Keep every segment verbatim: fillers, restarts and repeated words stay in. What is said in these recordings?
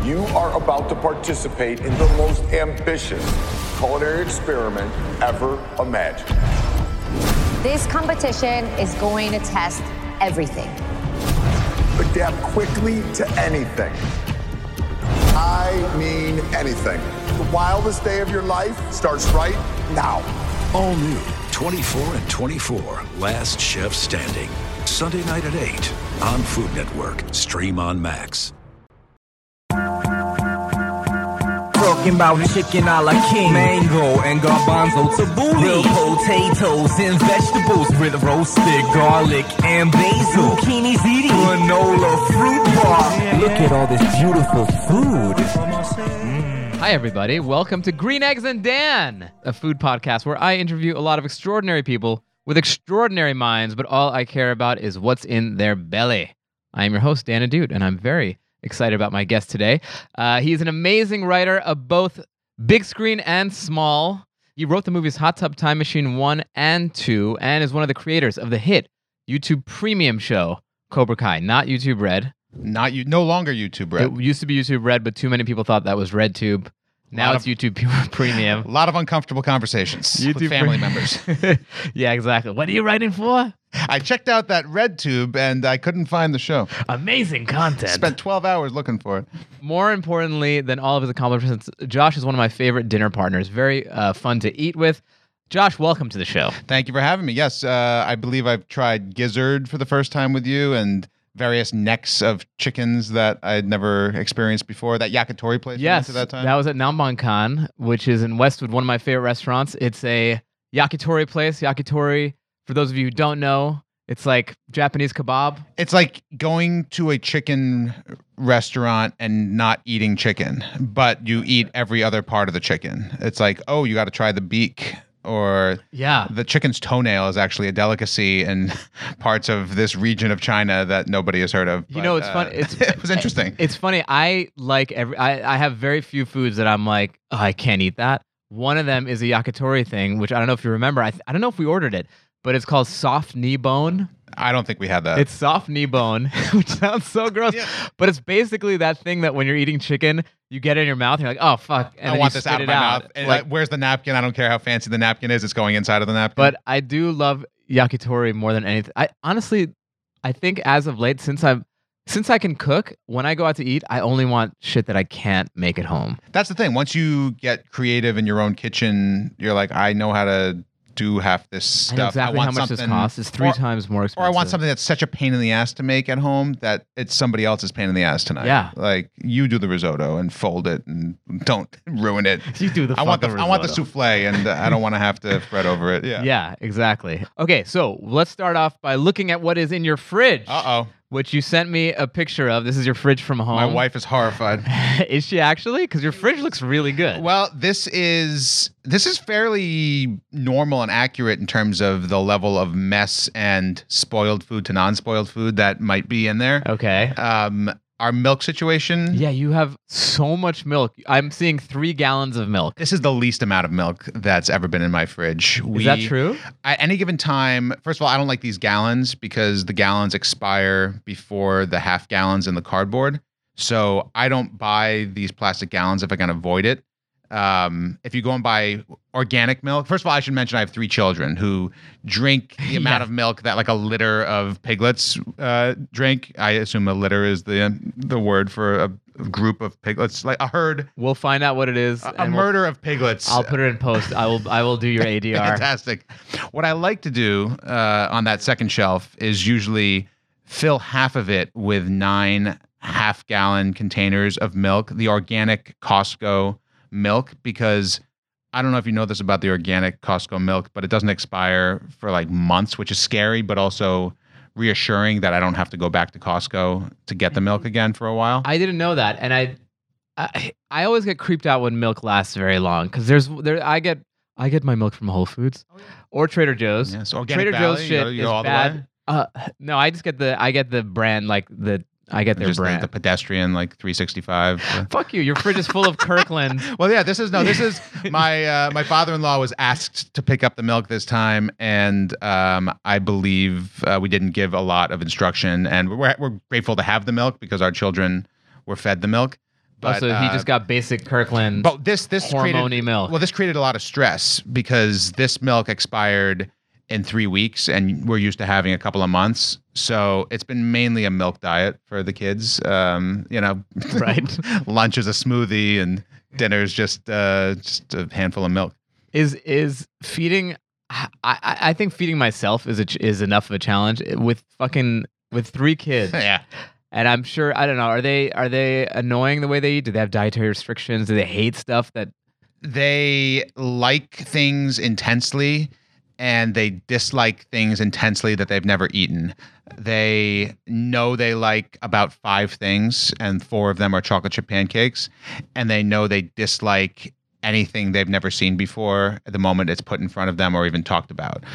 You are about to participate in the most ambitious culinary experiment ever imagined. This competition is going to test everything. Adapt quickly to anything. I mean anything. The wildest day of your life starts right now. All new, twenty-four and twenty-four, Last Chef Standing. Sunday night at eight on Food Network. Stream on Max. Talking about chicken a la king, mango and garbanzo tabbouleh, real potatoes and vegetables with roasted garlic and basil, zucchini ziti, granola fruit bar. Look at all this beautiful food. Mm. Hi everybody, welcome to Green Eggs and Dan, a food podcast where I interview a lot of extraordinary people with extraordinary minds, but all I care about is what's in their belly. I am your host, Dan Adude, and I'm very excited about my guest today. Uh, he's an amazing writer of both big screen and small. He wrote the movies Hot Tub Time Machine one and two, and is one of the creators of the hit YouTube premium show, Cobra Kai. Not YouTube Red. Not you. No longer YouTube Red. It used to be YouTube Red, but too many people thought that was RedTube. Now it's of, YouTube Premium. A lot of uncomfortable conversations YouTube with family pre- members. Yeah, exactly. What are you writing for? I checked out that RedTube and I couldn't find the show. Amazing content. Spent twelve hours looking for it. More importantly than all of his accomplishments, Josh is one of my favorite dinner partners. Very uh, fun to eat with. Josh, welcome to the show. Thank you for having me. Yes, uh, I believe I've tried gizzard for the first time with you and various necks of chickens that I'd never experienced before. That yakitori place. Yes, that time. That was at Nambankan, which is in Westwood, one of my favorite restaurants. It's a yakitori place. Yakitori, for those of you who don't know, it's like Japanese kebab. It's like going to a chicken restaurant and not eating chicken, but you eat every other part of the chicken. It's like, oh, you got to try the beak. Or yeah, the chicken's toenail is actually a delicacy in parts of this region of China that nobody has heard of. You but, know, it's uh, fun. It's, it was interesting. It's funny. I like every. I, I have very few foods that I'm like, oh, I can't eat that. One of them is a yakitori thing, which I don't know if you remember. I th- I don't know if we ordered it, but it's called soft knee bone. I don't think we had that. It's soft knee bone, which sounds so gross, yeah. But it's basically that thing that when you're eating chicken, you get it in your mouth, and you're like, oh, fuck. And I then want you this out of my out. mouth. And like, like, where's the napkin? I don't care how fancy the napkin is. It's going inside of the napkin. But I do love yakitori more than anything. I honestly, I think as of late, since I've Since I can cook, when I go out to eat, I only want shit that I can't make at home. That's the thing. Once you get creative in your own kitchen, you're like, I know how to do half this stuff. I know exactly I how much this costs. It's three or, times more expensive. Or I want something that's such a pain in the ass to make at home that it's somebody else's pain in the ass tonight. Yeah. Like, you do the risotto and fold it and don't ruin it. You do the I want the risotto. I want the souffle and uh, I don't want to have to fret over it. Yeah. Yeah, exactly. Okay, so let's start off by looking at what is in your fridge. Uh-oh. Which you sent me a picture of. This is your fridge from home. My wife is horrified. Is she actually? Because your fridge looks really good. Well, this is this is fairly normal and accurate in terms of the level of mess and spoiled food to non-spoiled food that might be in there. Okay. Um, our milk situation. Yeah, you have so much milk. I'm seeing three gallons of milk. This is the least amount of milk that's ever been in my fridge. Is we, that true? At any given time, first of all, I don't like these gallons because the gallons expire before the half gallons in the cardboard. So I don't buy these plastic gallons if I can avoid it. Um, if you go and buy organic milk, first of all, I should mention I have three children who drink the amount yeah. of milk that like a litter of piglets uh, drink. I assume a litter is the the word for a group of piglets, like a herd. We'll find out what it is. A, a murder we'll, of piglets. I'll put it in post. I will. I will do your A D R. Fantastic. What I like to do uh, on that second shelf is usually fill half of it with nine half-gallon containers of milk, the organic Costco milk, because I don't know if you know this about the organic Costco milk, but it doesn't expire for like months, which is scary, but also reassuring that I don't have to go back to Costco to get the milk again for a while. I didn't know that, and I, I, I always get creeped out when milk lasts very long because there's there I get I get my milk from Whole Foods oh, yeah. or Trader Joe's. Yeah, so Organic Trader Valley, Joe's you shit go, you go is all the bad. way? Uh, no, I just get the I get the brand like the. I get their Just brand. The, the pedestrian, like three sixty-five. Fuck you! Your fridge is full of Kirkland. Well, yeah, this is no. This is my uh, my father-in-law was asked to pick up the milk this time, and um, I believe uh, we didn't give a lot of instruction, and we're we're grateful to have the milk because our children were fed the milk. But, so he uh, just got basic Kirkland But this this hormone created, milk. Well, this created a lot of stress because this milk expired in three weeks, and we're used to having a couple of months. So it's been mainly a milk diet for the kids. Um, you know, Right. lunch is a smoothie, and dinner is just uh, just a handful of milk. Is is feeding? I, I I think feeding myself is a, ch- is enough of a challenge with fucking with three kids. Yeah. And I'm sure I don't know. Are they are they annoying the way they eat? Do they have dietary restrictions? Do they hate stuff that? They like things intensely, and they dislike things intensely that they've never eaten. They know they like about five things, and four of them are chocolate chip pancakes, and they know they dislike anything they've never seen before at the moment it's put in front of them or even talked about.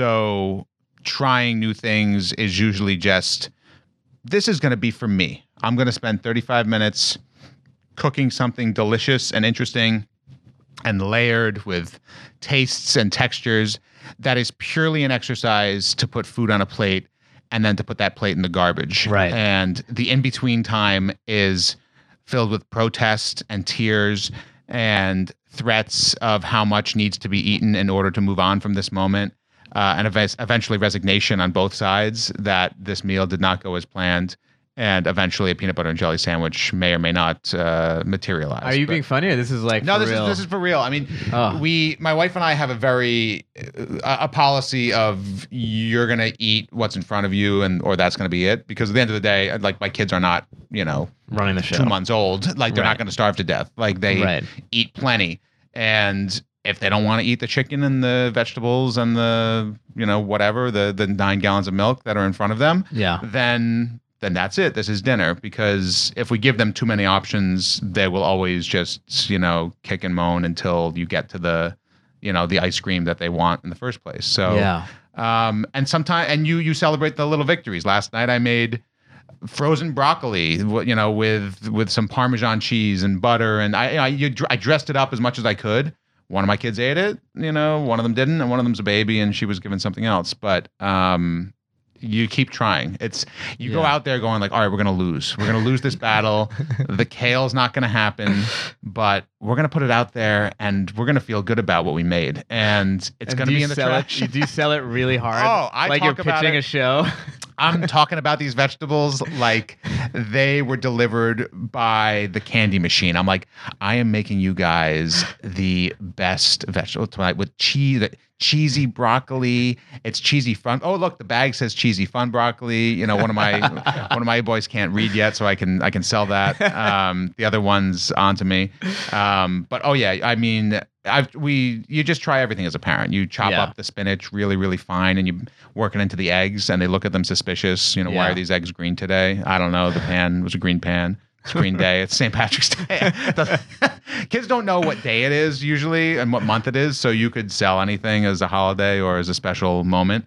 So trying new things is usually just, this is going to be for me. I'm going to spend thirty-five minutes cooking something delicious and interesting and layered with tastes and textures that is purely an exercise to put food on a plate and then to put that plate in the garbage. Right. And the in-between time is filled with protest and tears and threats of how much needs to be eaten in order to move on from this moment, uh, and ev- eventually resignation on both sides that this meal did not go as planned, and eventually a peanut butter and jelly sandwich may or may not uh, materialize. Are you But- being funny? Or this is like no, for this real? is this is for real. I mean, Oh. we, my wife and I, have a very uh, a policy of you're gonna eat what's in front of you, and or that's gonna be it. Because at the end of the day, like my kids are not, you know, running the show. two months old. Like they're Right. not gonna starve to death. Like they Right. eat plenty, and if they don't want to eat the chicken and the vegetables and the you know whatever the the nine gallons of milk that are in front of them, Yeah. then then that's it. This is dinner. Because if we give them too many options, they will always just, you know, kick and moan until you get to the, you know, the ice cream that they want in the first place. So, Yeah. um, and sometimes, and you, you celebrate the little victories. Last night I made frozen broccoli, you know, with, with some Parmesan cheese and butter. And I, I, you, I dressed it up as much as I could. One of my kids ate it, you know, one of them didn't, and one of them's a baby and she was given something else. But, um, you keep trying. It's you go Yeah. out there going like, all right, we're gonna lose. We're gonna lose this battle. The kale's not gonna happen, but we're gonna put it out there, and we're gonna feel good about what we made, and it's And gonna do be you in the sell trash. It, do you sell it really hard? Oh, I like you're talk about pitching it. a show. I'm talking about these vegetables like they were delivered by the candy machine. I'm like, I am making you guys the best vegetable tonight with cheese, cheesy broccoli. It's cheesy fun. Oh, look, the bag says cheesy fun broccoli. You know, one of my one of my boys can't read yet, so I can I can sell that. Um, the other one's onto me. Um, but oh yeah, I mean, I've we you just try everything as a parent. You chop Yeah. up the spinach really really fine, and you work it into the eggs, and they look at them suspicious. You know, why Yeah. are these eggs green today? I don't know. The pan was a green pan. It's Green Day. It's Saint Patrick's Day. The- kids don't know what day it is usually and what month it is, so you could sell anything as a holiday or as a special moment.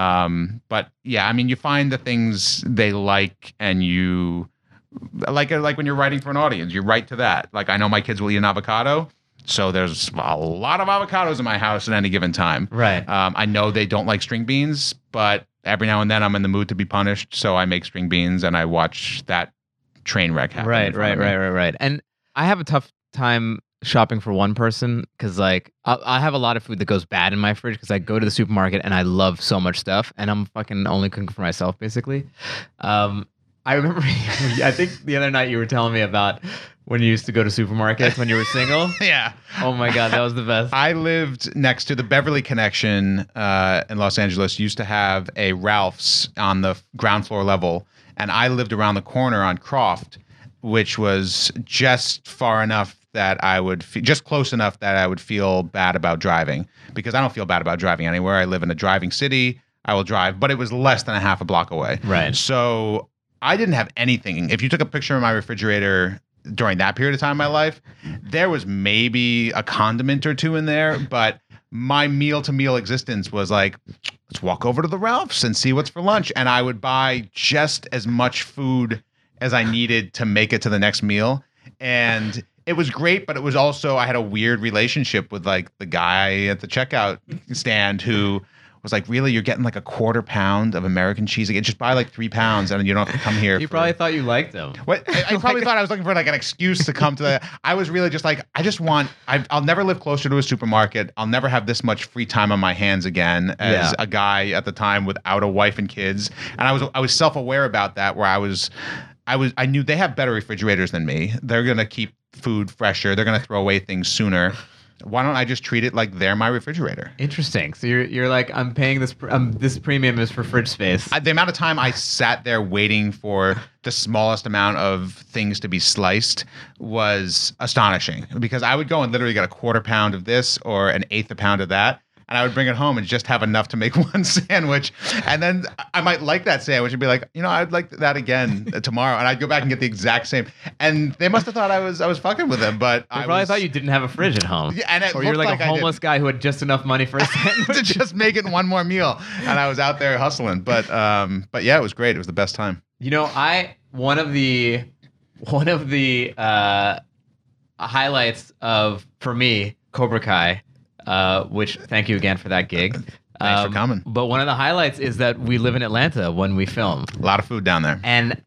Um, but yeah, I mean, you find the things they like, and you like like when you're writing for an audience, you write to that. Like I know my kids will eat an avocado. So there's a lot of avocados in my house at any given time. Right. Um, I know they don't like string beans, but every now and then I'm in the mood to be punished, so I make string beans and I watch that train wreck happen. in Right, front right, of me. right, right, right. And I have a tough time shopping for one person because, like, I, I have a lot of food that goes bad in my fridge because I go to the supermarket and I love so much stuff, and I'm fucking only cooking for myself, basically. Um, I remember, I think the other night you were telling me about when you used to go to supermarkets when you were single. Yeah. Oh my God, that was the best. I lived next to the Beverly Connection uh, in Los Angeles. Used to have a Ralph's on the ground floor level, and I lived around the corner on Croft, which was just far enough that I would fe- just close enough that I would feel bad about driving, because I don't feel bad about driving anywhere. I live in a driving city. I will drive, but it was less than a half a block away. Right. So I didn't have anything. If you took a picture of my refrigerator during that period of time in my life, there was maybe a condiment or two in there, but my meal to meal existence was like, let's walk over to the Ralph's and see what's for lunch. And I would buy just as much food as I needed to make it to the next meal. And it was great, but it was also, I had a weird relationship with like the guy at the checkout stand who was like, really, you're getting like a quarter pound of American cheese again? Just buy like three pounds and you don't have to come here. You for, probably thought you liked them. What? I, I probably thought I was looking for like an excuse to come to the. I was really just like, I just want. I, I'll never live closer to a supermarket. I'll never have this much free time on my hands again as Yeah. a guy at the time without a wife and kids. And I was I was self aware about that. Where I was, I was I knew they have better refrigerators than me. They're gonna keep food fresher. They're gonna throw away things sooner. Why don't I just treat it like they're my refrigerator? Interesting. So you're you're like, I'm paying this pr- um, this premium is for fridge space. I, the amount of time I sat there waiting for the smallest amount of things to be sliced was astonishing, because I would go and literally get a quarter pound of this or an eighth a pound of that, and I would bring it home and just have enough to make one sandwich. And then I might like that sandwich and be like, you know, I'd like that again tomorrow. And I'd go back and get the exact same. And they must have thought I was I was fucking with them, but I I probably was, thought you didn't have a fridge at home. Yeah, and it or you're looked like, like a I homeless did. guy who had just enough money for a sandwich. to just make it one more meal. And I was out there hustling. But um, but yeah, it was great. It was the best time. You know, I one of the one of the uh, highlights of for me Cobra Kai, uh, which thank you again for that gig. Thanks for Um, coming. But one of the highlights is that we live in Atlanta when we film, A lot of food down there. and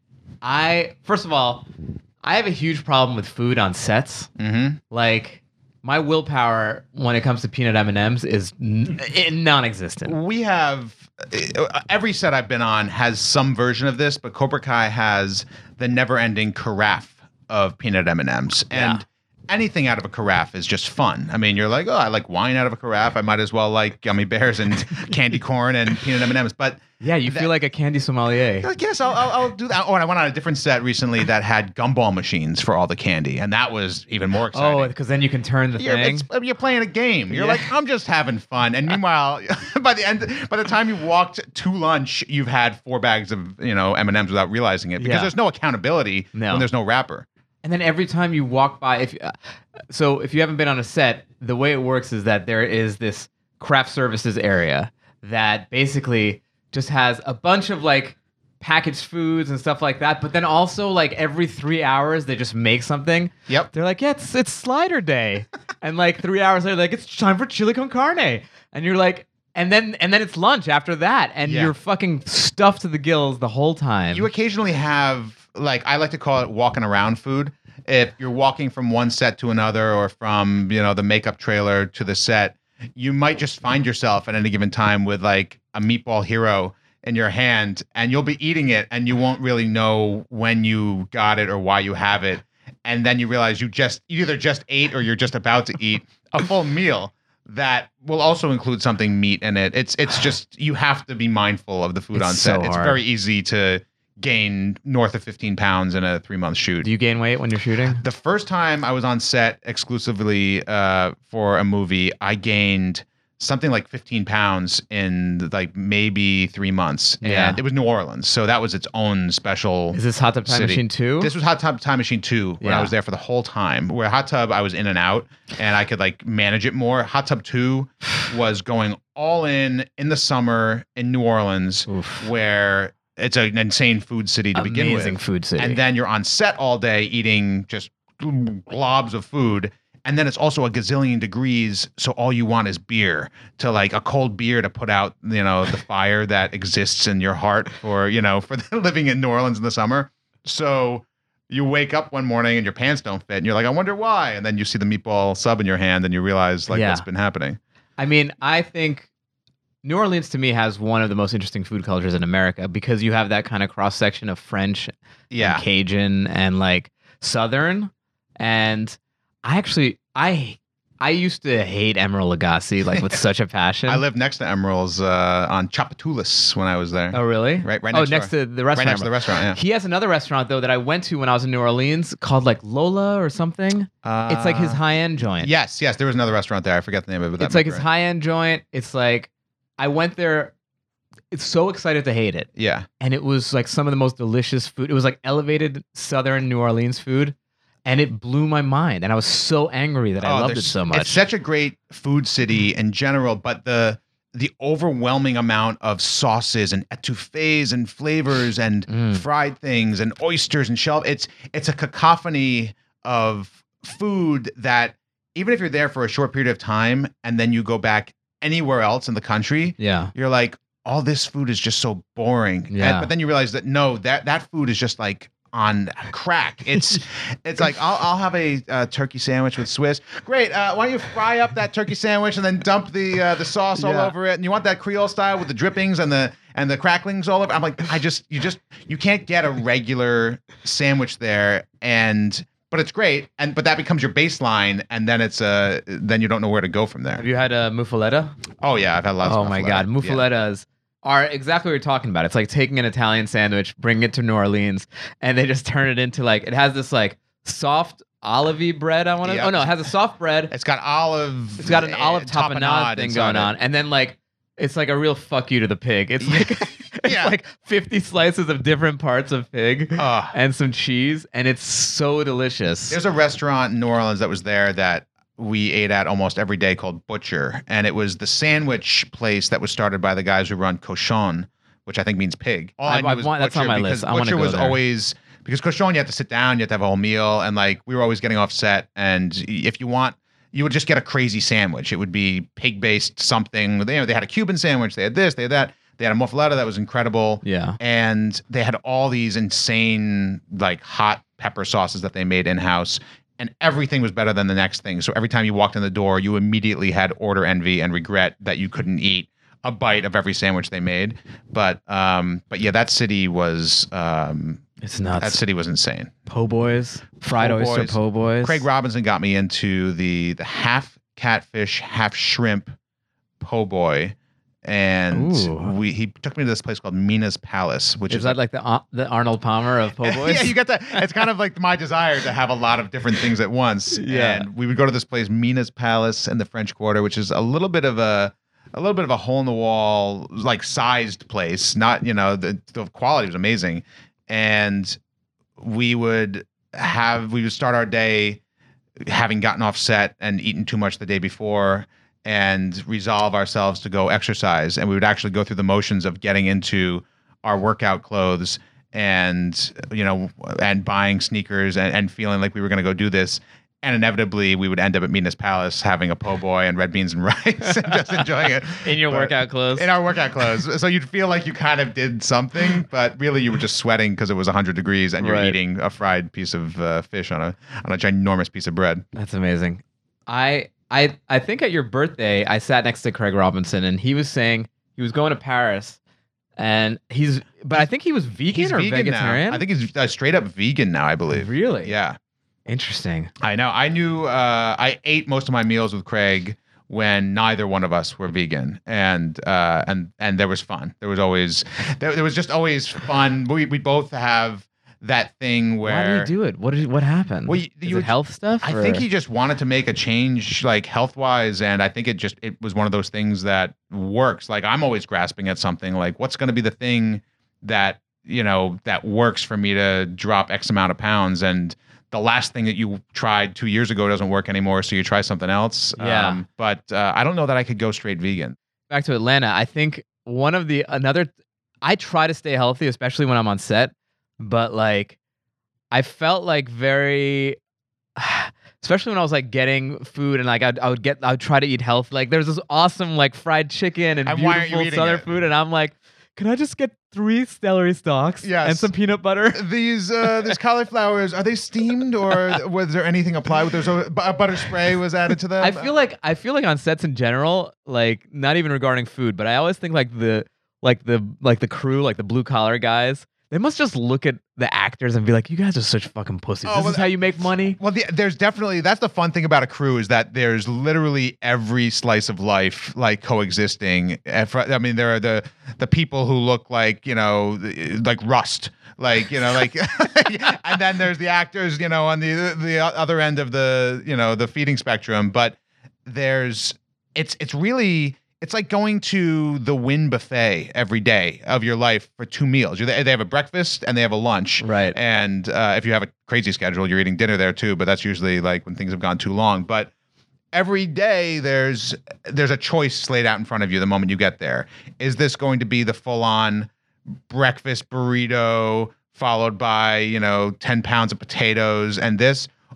I first of all, I have a huge problem with food on sets. Mm-hmm. Like my willpower when it comes to peanut M and M's is n- non-existent. We have every set I've been on has some version of this, but Cobra Kai has the never-ending carafe of peanut M and M's, and Yeah. anything out of a carafe is just fun. I mean, you're like, oh, I like wine out of a carafe. I might as well like gummy bears and candy corn and peanut M and M's. But Yeah, you feel like a candy sommelier. I guess I'll, I'll, I'll do that. Oh, and I went on a different set recently that had gumball machines for all the candy, and that was even more exciting. Oh, because then you can turn the You're, thing. it's, you're playing a game. You're Yeah. like, I'm just having fun. And meanwhile, by the end, by the time you walked to lunch, you've had four bags of you know M and M's without realizing it, because Yeah. there's no accountability No. when there's no wrapper. And then every time you walk by, if uh, so, if you haven't been on a set, the way it works is that there is this craft services area that basically just has a bunch of like packaged foods and stuff like that. But then also like every three hours they just make something. Yep. They're like, yeah, it's it's slider day, and like three hours later, like it's time for chili con carne, and you're like. And then and then it's lunch after that, and Yeah. you're fucking stuffed to the gills the whole time. You occasionally have, like, I like to call it walking around food. If you're walking from one set to another, or from, you know, the makeup trailer to the set, you might just find yourself at any given time with like a meatball hero in your hand, and you'll be eating it and you won't really know when you got it or why you have it. And then you realize you just you either just ate or you're just about to eat a full meal that will also include something meat in it. It's it's just, you have to be mindful of the food It's on set. so It's hard. very easy to gain north of fifteen pounds in a three month shoot. Do you gain weight when you're shooting? The first time I was on set exclusively uh, for a movie, I gained something like fifteen pounds in like maybe three months. Yeah. And it was New Orleans. So that was its own special. Is this Hot Tub Time city. Machine two? This was Hot Tub Time Machine two when Yeah. I was there for the whole time. Where Hot Tub, I was in and out and I could like manage it more. Hot Tub two was going all in in the summer in New Orleans, Oof. where it's an insane food city to begin with. Amazing food city. And then you're on set all day eating just globs of food. And then it's also a gazillion degrees, so all you want is beer, to like a cold beer to put out, you know, the fire that exists in your heart for, you know, for living in New Orleans in the summer. So you wake up one morning and your pants don't fit, and you're like, I wonder why. And then you see the meatball sub in your hand, and you realize like Yeah. what's been happening. I mean, I think New Orleans to me has one of the most interesting food cultures in America, because you have that kind of cross section of French, Yeah. and Cajun, and like Southern. And I actually, I I used to hate Emeril Lagasse like with such a passion. I lived next to Emerald's uh, on Chapatulas when I was there. Oh, really? Right- right Oh, next next door. to the restaurant. Right next to the restaurant, yeah. He has another restaurant though that I went to when I was in New Orleans called like Lola or something. Uh, It's like his high end joint. Yes, yes. There was another restaurant there. I forget the name of it. But that It's like might his be right. high end joint. It's like I went there. It's so excited to hate it. Yeah. And it was like some of the most delicious food. It was like elevated Southern New Orleans food, and it blew my mind. And I was so angry that I Oh, loved it there's- so much. It's such a great food city in general, but the the overwhelming amount of sauces and etouffees and flavors and Mm. fried things and oysters and shell. It's it's a cacophony of food that even if you're there for a short period of time and then you go back anywhere else in the country, Yeah. you're like, all this food is just so boring. Yeah. And, but then you realize that no, that that food is just like on crack. It's it's like I'll I'll have a uh, turkey sandwich with Swiss. Great. Uh, why don't you fry up that turkey sandwich and then dump the uh, the sauce all Yeah. over it? And you want that Creole style with the drippings and the and the cracklings all over. I'm like, I just you just you can't get a regular sandwich there, and but it's great. And but that becomes your baseline, and then it's uh then you don't know where to go from there. Have you had a muffaletta? Oh yeah, I've had lots. Oh of my muffaletta. god, Yeah. muffalettas are exactly what you're talking about. It's like taking an Italian sandwich, bringing it to New Orleans, and they just turn it into like it has this like soft olivey bread. I want to. Yeah. Oh no, it has a soft bread. It's got olive. It's got an eh, olive tapenade thing inside going it. on, and then like it's like a real fuck you to the pig. It's like it's Yeah. like fifty slices of different parts of pig Ugh. and some cheese, and it's so delicious. There's a restaurant in New Orleans that was there that we ate at almost every day called Butcher, and it was the sandwich place that was started by the guys who run Cochon, which I think means pig. All I- I, knew I was want- that's on Butcher my because list. I wanna Butcher go was there. always because Cochon you have to sit down, you have to have a whole meal, and like we were always getting off set, and if you want. You would just get a crazy sandwich. It would be pig-based something. You know, they had a Cuban sandwich. They had this. They had that. They had a muffaletta that was incredible. Yeah. And they had all these insane, like, hot pepper sauces that they made in-house. And everything was better than the next thing. So every time you walked in the door, you immediately had order envy and regret that you couldn't eat a bite of every sandwich they made. But um, but yeah, that city was um, It's nuts. that city was insane. Po' boys, fried Po' oyster boys. po' boys. Craig Robinson got me into the the half catfish, half shrimp po' boy, and Ooh. we he took me to this place called Mina's Palace, which Is is that like the Ar- the Arnold Palmer of po' boys? yeah, you get that. It's kind of like my desire to have a lot of different things at once. Yeah. And we would go to this place, Mina's Palace in the French Quarter, which is a little bit of a a little bit of a hole in the wall, like sized place. Not, you know, the, the quality was amazing. And we would have we would start our day having gotten off set and eaten too much the day before and resolve ourselves to go exercise. And we would actually go through the motions of getting into our workout clothes and, you know, and buying sneakers and, and feeling like we were going to go do this. And inevitably, we would end up at Mina's Palace having a po' boy and red beans and rice and just enjoying it. In your But- workout clothes. In our workout clothes. So you'd feel like you kind of did something, but really you were just sweating because it was one hundred degrees and you're Right. eating a fried piece of uh, fish on a on a ginormous piece of bread. That's amazing. I I I think at your birthday I sat next to Craig Robinson and he was saying he was going to Paris and he's but I think he was vegan He's or vegan vegetarian. now. I think he's uh, straight up vegan now, I believe. Really? Yeah. Interesting. I know. I knew uh, I ate most of my meals with Craig when neither one of us were vegan, and uh, and and there was fun. There was always there, there was just always fun. We we both have that thing where Why did he do it? What did what happened? Well, you- Is you- it health stuff? I or- think he just wanted to make a change, like health wise, and I think it just it was one of those things that works. Like I'm always grasping at something, like what's going to be the thing that you know that works for me to drop X amount of pounds, and the last thing that you tried two years ago doesn't work anymore, so you try something else. Yeah. but uh, I don't know that I could go straight vegan. back to Atlanta, I think one of the another I try to stay healthy, especially when I'm on set, but like I felt like very especially when I was like getting food and like I'd, I would get I would try to eat healthy. Like there's this awesome like fried chicken and And why aren't you beautiful eating southern it? food and I'm like, can I just get three celery stalks Yes. and some peanut butter? These uh, these cauliflowers, are they steamed or was there anything applied with? There's a, a butter spray was added to them. I feel like I feel like on sets in general, like not even regarding food, but I always think like the like the like the crew, like the blue collar guys, they must just look at the actors and be like, "You guys are such fucking pussies. Oh, this well, is how you make money." Well, the, there's definitely that's the fun thing about a crew is that there's literally every slice of life like coexisting. And for- I mean, there are the the people who look like you know like rust, like you know like, and then there's the actors you know on the the other end of the you know the feeding spectrum. But there's it's it's really. It's like going to the Wynn buffet every day of your life for two meals. You're there, they have a breakfast and they have a lunch. Right. And uh, if you have a crazy schedule, you're eating dinner there too. But that's usually like when things have gone too long. But every day there's there's a choice laid out in front of you the moment you get there. Is this going to be the full-on breakfast burrito followed by you know ten pounds of potatoes and this?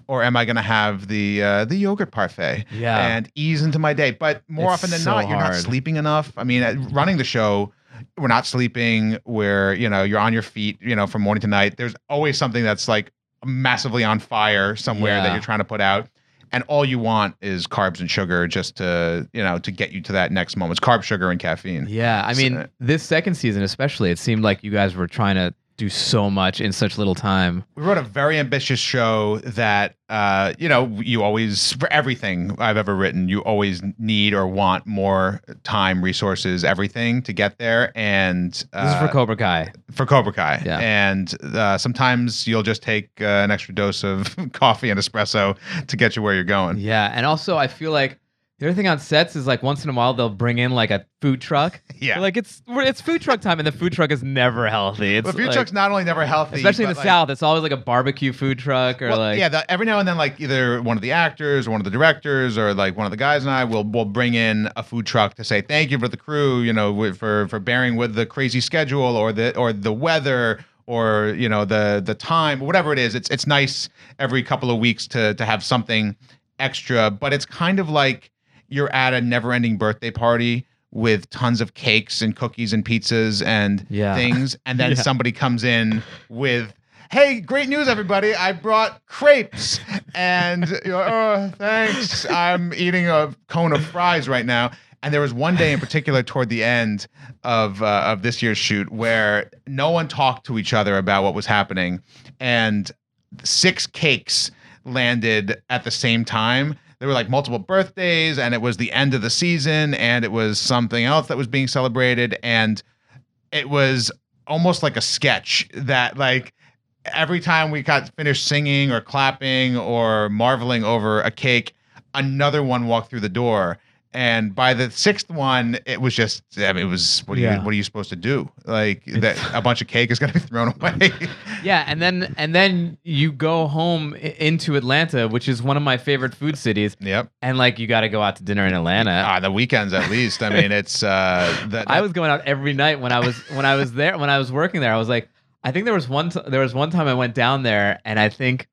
or am I going to have the uh, the yogurt parfait Yeah. and ease into my day? But more It's often than so not, you're not hard. sleeping enough. I mean, uh, running the show, we're not sleeping. Where you know you're on your feet, you know, from morning to night. There's always something that's like massively on fire somewhere that Yeah. you're trying to put out. And all you want is carbs and sugar just to, you know, to get you to that next moment. It's carb, sugar, and caffeine. Yeah, I mean, So- this second season especially, it seemed like you guys were trying to do so much in such little time. We wrote a very ambitious show that, uh, you know, you always, for everything I've ever written, you always need or want more time, resources, everything to get there. And uh, This is for Cobra Kai. for Cobra Kai. Yeah. And uh, sometimes you'll just take uh, an extra dose of coffee and espresso to get you where you're going. Yeah, and also I feel like the other thing on sets is like once in a while they'll bring in like a food truck. Yeah. They're like it's we're- it's food truck time, and the food truck is never healthy. It's But food like- truck's not only never healthy, especially in but, the like, South. It's always like a barbecue food truck or Well, like yeah, the, every now and then, like either one of the actors or one of the directors or like one of the guys and I will will bring in a food truck to say thank you for the crew, you know, with, for for bearing with the crazy schedule or the or the weather or you know the the time, whatever it is. It's it's nice every couple of weeks to to have something extra, but it's kind of like you're at a never-ending birthday party with tons of cakes and cookies and pizzas and Yeah. things, and then Yeah. somebody comes in with, "Hey, great news, everybody! I brought crepes," and you're like, "Oh, thanks. I'm eating a cone of fries right now." And there was one day in particular toward the end of uh, of this year's shoot where no one talked to each other about what was happening, and six cakes landed at the same time. There were like multiple birthdays, and it was the end of the season, and it was something else that was being celebrated, and it was almost like a sketch that like every time we got finished singing or clapping or marveling over a cake, another one walked through the door. And by the sixth one, it was just, I mean, it was, what are Yeah. you, what are you supposed to do? Like that a bunch of cake is going to be thrown away. yeah, and then and then you go home i- into Atlanta, which is one of my favorite food cities, Yep. and like you got to go out to dinner in Atlanta. Ah, the weekends at least. I mean, it's, uh, that, I was going out every night when I was when I was there when I was working there. I was like, I think there was one t- there was one time I went down there, and I think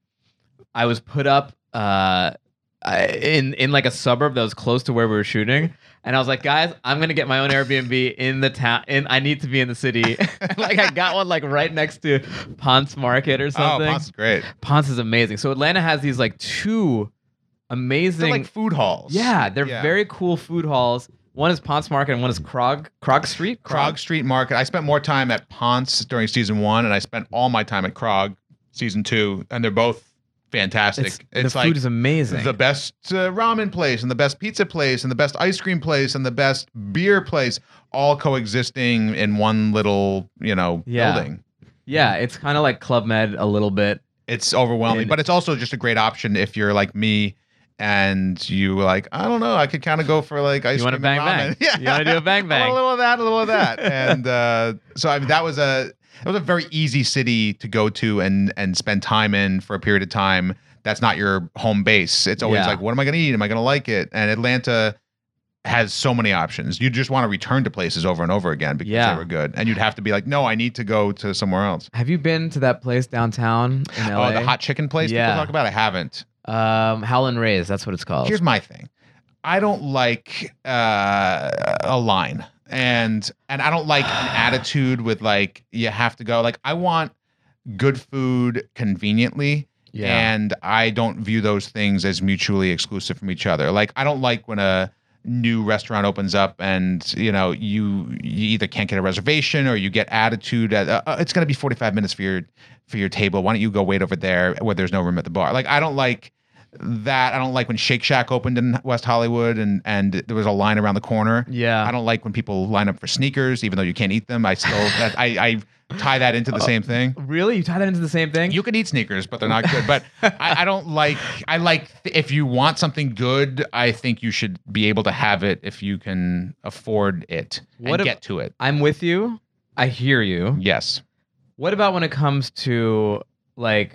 I was put up uh, I- in in like a suburb that was close to where we were shooting, and I was like, guys, I'm gonna get my own Airbnb in the town. In I need to be in the city. Like I got one like right next to Ponce Market or oh, something. Ponce is great. Ponce is amazing. So Atlanta has these like two amazing They're like food halls. yeah, they're Yeah. very cool food halls. One is Ponce Market and one is Krog Krog Street. Krog Street Market. I spent more time at Ponce during season one, and I spent all my time at Krog season two, and they're both fantastic. It's, It's, the like food is amazing. the best uh, ramen place and the best pizza place and the best ice cream place and the best beer place, all coexisting in one little, you know, Yeah. building. Yeah, it's kind of like Club Med a little bit. It's overwhelming, And- but it's also just a great option if you're like me and you were like, I don't know, I could kind of go for like ice You wanna cream and bang ramen. bang. Yeah, You wanna do a bang I bang. want a little of that, a little of that, and uh, so I mean that was a it was a very easy city to go to and and spend time in for a period of time. That's not your home base. It's always Yeah. like, what am I going to eat? Am I going to like it? And Atlanta has so many options. You just want to return to places over and over again because Yeah. they were good. And you'd have to be like, no, I need to go to somewhere else. Have you been to that place downtown in L A? Oh, the hot chicken place Yeah. people talk about? I haven't. um, Howlin' Ray's. That's what it's called. Here's my thing. I don't like uh, a line, and and I don't like an attitude with like you have to go. Like I want good food conveniently, Yeah. and I don't view those things as mutually exclusive from each other. Like I don't like when a new restaurant opens up and you know you you either can't get a reservation or you get attitude at uh, it's going to be forty-five minutes for your for your table. Why don't you go wait over there where there's no room at the bar? Like I don't like that. I don't like when Shake Shack opened in West Hollywood and and there was a line around the corner. Yeah. I don't like when people line up for sneakers even though you can't eat them. I still that I I tie that into the same thing. Really? You tie that into the same thing? You can eat sneakers, but they're not good. But I, I don't like. I like if you want something good, I think you should be able to have it if you can afford it What and if- get to it. I'm with you. I hear you. Yes. What about when it comes to like,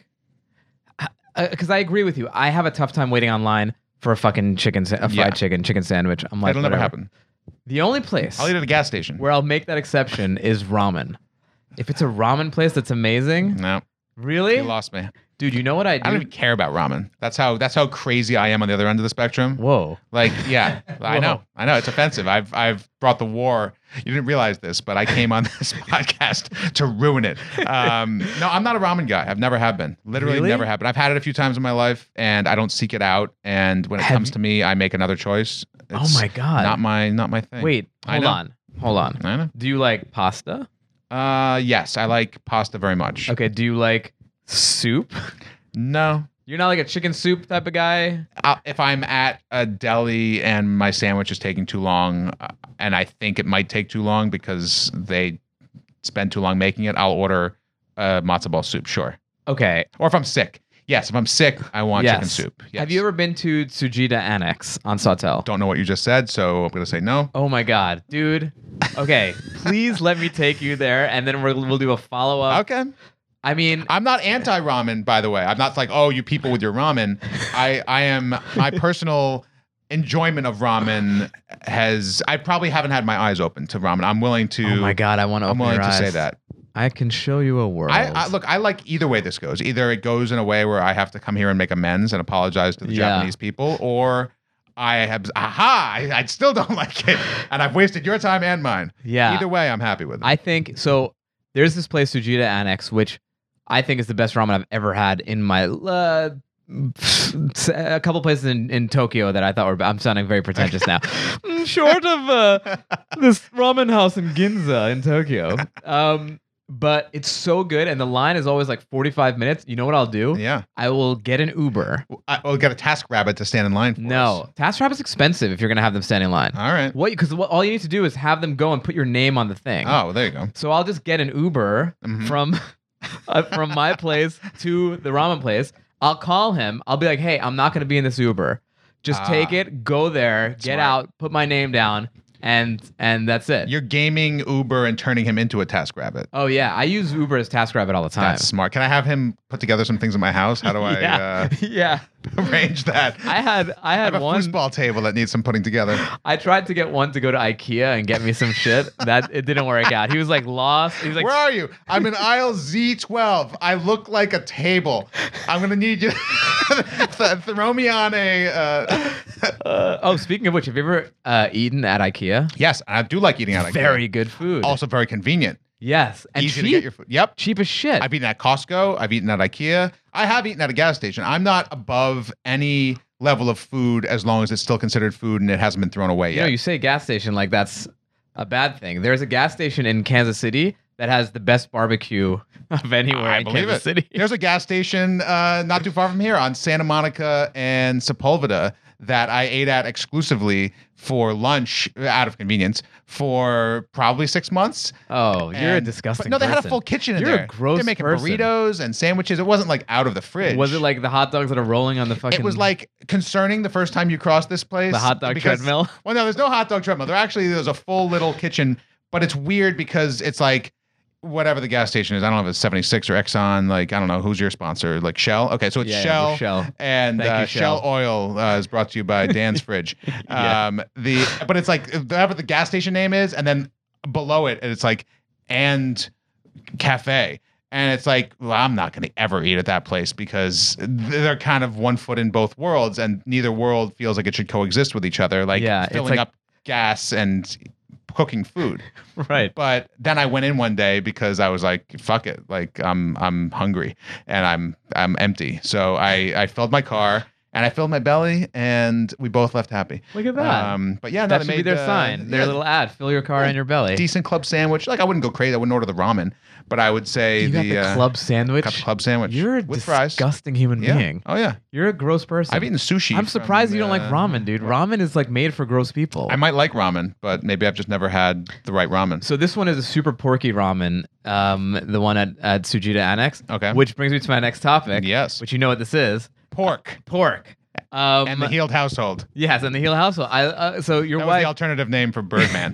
because I agree with you. I have a tough time waiting online for a fucking chicken, sa- a fried Yeah. chicken, chicken sandwich. I'm like, That'll never whatever. happen. The only place I'll eat at a gas station. where I'll make that exception is ramen. If it's a ramen place that's amazing, No. Really? You lost me. Dude, you know what I I do? don't even care about ramen. That's how that's how crazy I am on the other end of the spectrum. Whoa. Like, yeah, I know, I know, it's offensive. I've I've brought the war. You didn't realize this, but I came on this podcast to ruin it. Um, no, I'm not a ramen guy. I've never have been. Literally Really? never have been. I've had it a few times in my life, and I don't seek it out. And when it Have comes you- to me, I make another choice. Oh It's my God. Not my not my thing. Wait, I hold know. on. Hold on. I know. Do you like pasta? Uh, yes, I like pasta very much. Okay, do you like soup? No. You're not like a chicken soup type of guy? I'll, if I'm at a deli and my sandwich is taking too long, uh, and I think it might take too long because they spend too long making it, I'll order uh, matzo ball soup. Sure. Okay. Or if I'm sick, yes. If I'm sick, I want Yes. chicken soup. Yes. Have you ever been to Tsujita Annex on Sawtell? Don't know what you just said, so I'm gonna say no. Oh my God, dude. Okay, please let me take you there, and then we'll, we'll do a follow up. Okay. I mean, I'm not anti-ramen, by the way. I'm not like, oh, you people with your ramen. I I am my personal enjoyment of ramen has. I probably haven't had my eyes open to ramen. I'm willing to. oh my God, I want to I'm open willing your to eyes. say that. I can show you a world. I, I look. I like either way this goes. Either it goes in a way where I have to come here and make amends and apologize to the Yeah. Japanese people, or I have. Aha! I, I still don't like it, and I've wasted your time and mine. Yeah. Either way, I'm happy with it. I think so. There's this place, Tsujita Annex, which I think is the best ramen I've ever had in my uh, a couple places in, in Tokyo that I thought were. I'm sounding very pretentious now. Mm, Short of uh, this ramen house in Ginza in Tokyo. Um, but it's so good, and the line is always like forty-five minutes. You know what I'll do? yeah. I will get an Uber. I, will get a TaskRabbit to stand in line for No, us. TaskRabbit's expensive if you're gonna have them stand in line. All right. What? Because what, all you need to do is have them go and put your name on the thing. Oh, well, there you go. So I'll just get an Uber Mhm. from uh, from my place to the ramen place. I'll call him. I'll be like, "Hey, I'm not going to be in this Uber. Just Ah. take it, go there, get Smart. out, put my name down, and and that's it." You're gaming Uber and turning him into a TaskRabbit. oh yeah, I use Uber as TaskRabbit all the time. That's smart. Can I have him put together some things in my house? How do I yeah, yeah. uh, arrange that? I had I I had have a one. foosball table that needs some putting together. I tried to get one to go to IKEA and get me some shit. That it didn't work out. He was like lost. He was like, Where are you? I'm in aisle Z twelve. I look like a table. I'm gonna need you to th- throw me on a. Uh... uh, "Oh, speaking of which, have you ever uh, eaten at IKEA? Yes, I do like eating out of Very good food. Also very convenient. yes, and Easy cheap. to get your food. Yep. cheap as shit. I've eaten at Costco. I've eaten at IKEA. I have eaten at a gas station. I'm not above any level of food as long as it's still considered food and it hasn't been thrown away You yet. know, you say gas station like that's a bad thing. There's a gas station in Kansas City that has the best barbecue of anywhere I in believe Kansas it. City. There's a gas station uh, not too far from here on Santa Monica and Sepulveda that I ate at exclusively for lunch out of convenience for probably six months. Oh, you're a And- disgusting but no, they had a person. full kitchen in You're a there. gross They're making person. burritos and sandwiches. It wasn't like out of the fridge. Was it like the hot dogs that are rolling on the fucking... It was like concerning the first time you crossed this place. The hot dog because- treadmill? Well, no, there's no hot dog treadmill. There actually there's a full little kitchen, but it's weird because it's like whatever the gas station is. I don't know if it's seventy-six or Exxon. Like I don't know who's your sponsor. Like Shell. Okay, so it's Yeah, yeah, Shell. we're Shell. And Thank uh, you, Shell. Shell. Oil uh, is brought to you by Dan's Fridge. Yeah. Um, the but it's like whatever the gas station name is, and then below it, it's like and cafe. And it's like, well, I'm not going to ever eat at that place because they're kind of one foot in both worlds, and neither world feels like it should coexist with each other. Like Yeah, it's filling like- up gas and cooking food. Right. But then I went in one day because I was like, fuck it. Like I'm I'm hungry and I'm I'm empty. So I, I filled my car and I filled my belly and we both left happy. Look at that. Um, but yeah, no, that they should be made, their uh, sign. Their yeah, little ad. Fill your car yeah, in your belly. decent club sandwich. Like I wouldn't go crazy. I wouldn't order the ramen, but I would say You got the, the uh, club sandwich? got the club sandwich You're a with fries. disgusting human Yeah. being. Oh yeah. You're a gross person. I've eaten sushi. I'm from, surprised you don't like uh, ramen, dude. Ramen is like made for gross people. I might like ramen, but maybe I've just never had the right ramen. So this one is a super porky ramen, um, the one at, at Tsujita Annex. Okay. Which brings me to my next topic. Yes. Which you know what this is. Pork Pork. Um, and the healed household. Yes, and the Heel household. I, uh, so your That was wife... the alternative name for Birdman.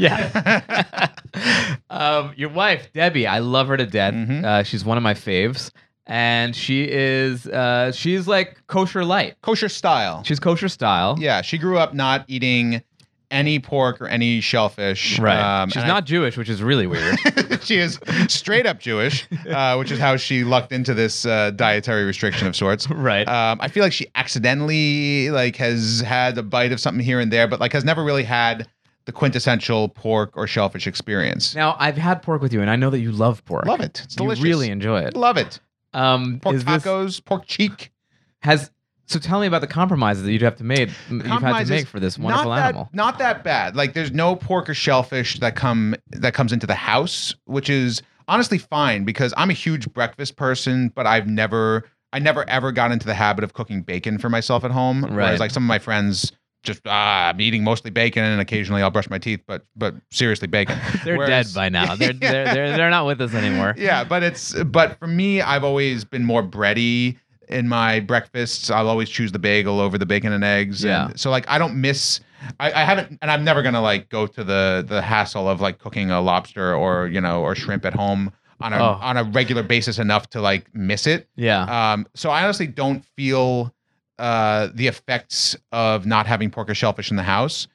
yeah. um, your wife, Debbie, I love her to death. Mhm. Uh, she's one of my faves. And she is, uh, she's like kosher light. Kosher style. She's kosher style. Yeah, she grew up not eating any pork or any shellfish. Right. Um, She's and not Jewish, which is really weird. I, she is straight up Jewish, uh, which is how she lucked into this uh, dietary restriction of sorts. Right. Um, I feel like she accidentally like has had a bite of something here and there, but like has never really had the quintessential pork or shellfish experience. Now, I've had pork with you, and I know that you love pork. Love it. It's delicious. You really enjoy it. Love it. Um, Pork is this- tacos, pork cheek. has so tell me about the compromises that you'd have to make. You've had to Compromises, make for this wonderful not that, animal. Not that bad. Like there's no pork or shellfish that come that comes into the house, which is honestly fine because I'm a huge breakfast person, but I've never I never ever got into the habit of cooking bacon for myself at home. Right. Whereas like some of my friends just ah, I'm eating mostly bacon and occasionally I'll brush my teeth, but but seriously bacon. They're Whereas- dead by now. They're, they're they're they're not with us anymore. Yeah, but it's but for me, I've always been more bready in my breakfasts. I'll always choose the bagel over the bacon and eggs. Yeah. And so like I don't miss I, I haven't and I'm never gonna like go to the the hassle of like cooking a lobster or you know or shrimp at home on a Oh. on a regular basis enough to like miss it. Yeah. Um so I honestly don't feel uh the effects of not having pork or shellfish in the house.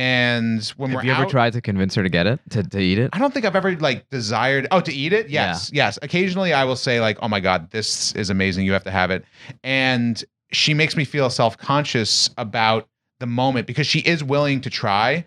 And when Have we're you ever out, tried to convince her to get it to, to eat it? I don't think I've ever like desired oh to eat it. Yes, yes. Occasionally I will say like, oh my God, this is amazing. You have to have it. And she makes me feel self-conscious about the moment because she is willing to try,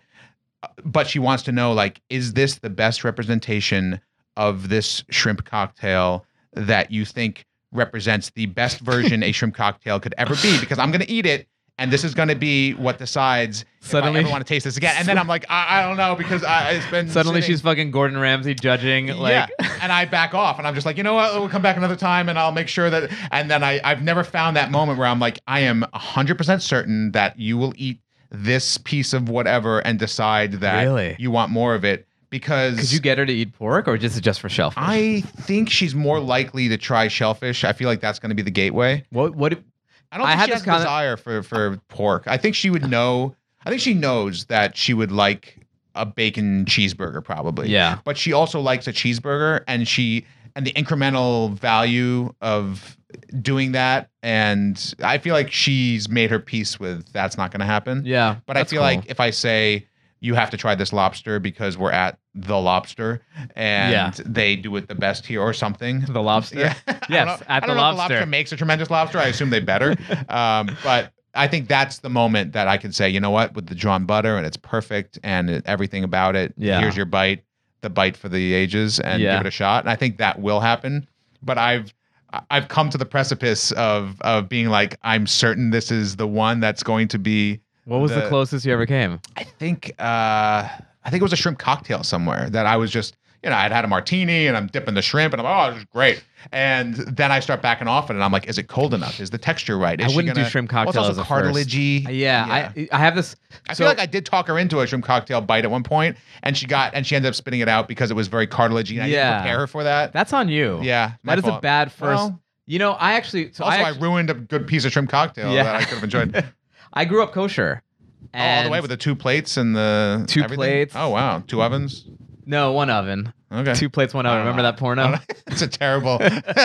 but she wants to know like, is this the best representation of this shrimp cocktail that you think represents the best version a shrimp cocktail could ever be? Because I'm going to eat it. And this is going to be what decides Suddenly- if I ever want to taste this again. And then I'm like, I, I don't know because I, it's been Suddenly sitting- she's fucking Gordon Ramsay judging. Like, yeah, and I back off, and I'm just like, you know what? We'll come back another time, and I'll make sure that. And then I, I've never found that moment where I'm like, I am one hundred percent certain that you will eat this piece of whatever and decide that Really? you want more of it because. could you get her to eat pork, or just just for shellfish? I think she's more likely to try shellfish. I feel like that's going to be the gateway. what what? I don't I think had she this has a kinda- desire for for pork. I think she would know. I think she knows that she would like a bacon cheeseburger probably. Yeah. But she also likes a cheeseburger, and she and the incremental value of doing that, and I feel like she's made her peace with that's not going to happen. Yeah, But I that's feel cool. like if I say you have to try this lobster because we're at the Lobster and Yeah. they do it the best here or something. The Lobster? Yeah. I Yes, don't know- at I the don't know if Lobster. the lobster makes a tremendous lobster. I assume they better. um, but I think that's the moment that I can say, you know what, with the drawn butter and it's perfect and it, everything about it. Yeah. Here's your bite, the bite for the ages, and Yeah. give it a shot. And I think that will happen. But I've I've come to the precipice of of being like, I'm certain this is the one that's going to be. What was the, the- closest you ever came? I think uh, I think it was a shrimp cocktail somewhere that I was just, you know, I'd had a martini and I'm dipping the shrimp and I'm, oh, this is great. And then I start backing off it and I'm like, is it cold enough? Is the texture right? Is I she wouldn't do gonna- shrimp Well, it's cocktail also as a first. cartilagey. Yeah, I I have this. I so- feel like I did talk her into a shrimp cocktail bite at one point, and she got and she ended up spitting it out because it was very cartilagey. And I Yeah. didn't prepare her for that. That's on you. Yeah, my that is a fault. bad first. Well, you know, I actually. So also, I, I, actu- ruined a good piece of shrimp cocktail Yeah. that I could have enjoyed. I grew up kosher. Oh, all the way with the two plates and the Two everything? plates. Oh wow, two ovens. No, one oven. Okay, Two plates, one oven. Remember that porno? It's a terrible.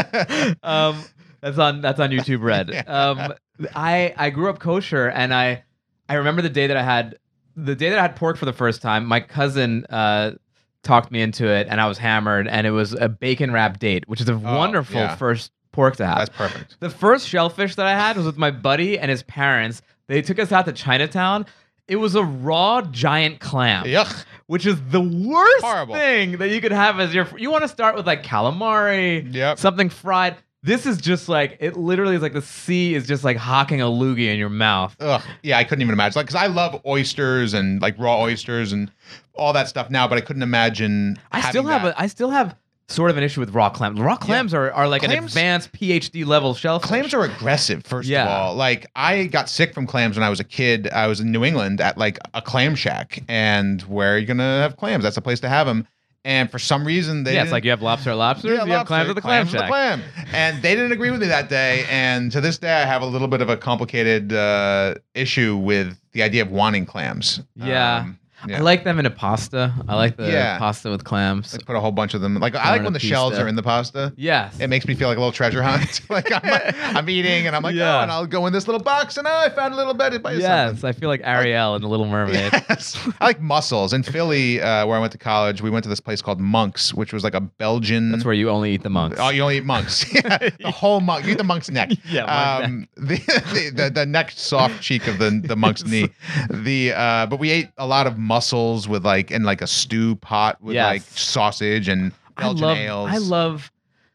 um, that's on that's on YouTube Red. Um, I I grew up kosher, and I I remember the day that I had the day that I had pork for the first time. My cousin uh, talked me into it, and I was hammered, and it was a bacon wrap date, which is a wonderful yeah. first pork to have. That's perfect. The first shellfish that I had was with my buddy and his parents. They took us out to Chinatown. It was a raw giant clam. Yuck. Which is the worst Horrible. thing that you could have as your. You want to start with like calamari, Yep. something fried. This is just like it. Literally is like the sea is just like hocking a loogie in your mouth. Ugh. Yeah, I couldn't even imagine. Like, because I love oysters and like raw oysters and all that stuff now, but I couldn't imagine. I still having have that. a. I still have sort of an issue with raw clams. Raw clams are, are like an Clams- advanced PhD level shellfish. Clams are aggressive, first Yeah. of all. Like, I got sick from clams when I was a kid. I was in New England at like a clam shack, and where are you gonna have clams? That's a place to have them. And for some reason, they Yeah, it's didn't- like you have lobster at lobsters. Yeah, you have lobster, clams at the clam clams at shack. the clam. And they didn't agree with me that day. And to this day, I have a little bit of a complicated uh, issue with the idea of wanting clams. Yeah. Um, Yeah. I like them in a pasta. I like the Yeah. pasta with clams. Like put a whole bunch of them. Like I like when the shells pista. are in the pasta. Yes. It makes me feel like a little treasure hunt. Like I'm, I'm eating and I'm like, Yeah. oh, and I'll go in this little box and oh, I found a little bit by Yes, something. I feel like Ariel in The Little Mermaid. Yes. I like mussels. In Philly, uh, where I went to college, we went to this place called Monk's, which was like a Belgian. That's where you only eat the monks. Oh, you only eat monks. Yeah, the whole monk. You eat the monk's neck. Yeah, monk's um, the, the, the the neck soft cheek of the the monk's knee. The uh, but we ate a lot of mussels with like in like a stew pot with Yes. like sausage and Belgian I love, ales. I love.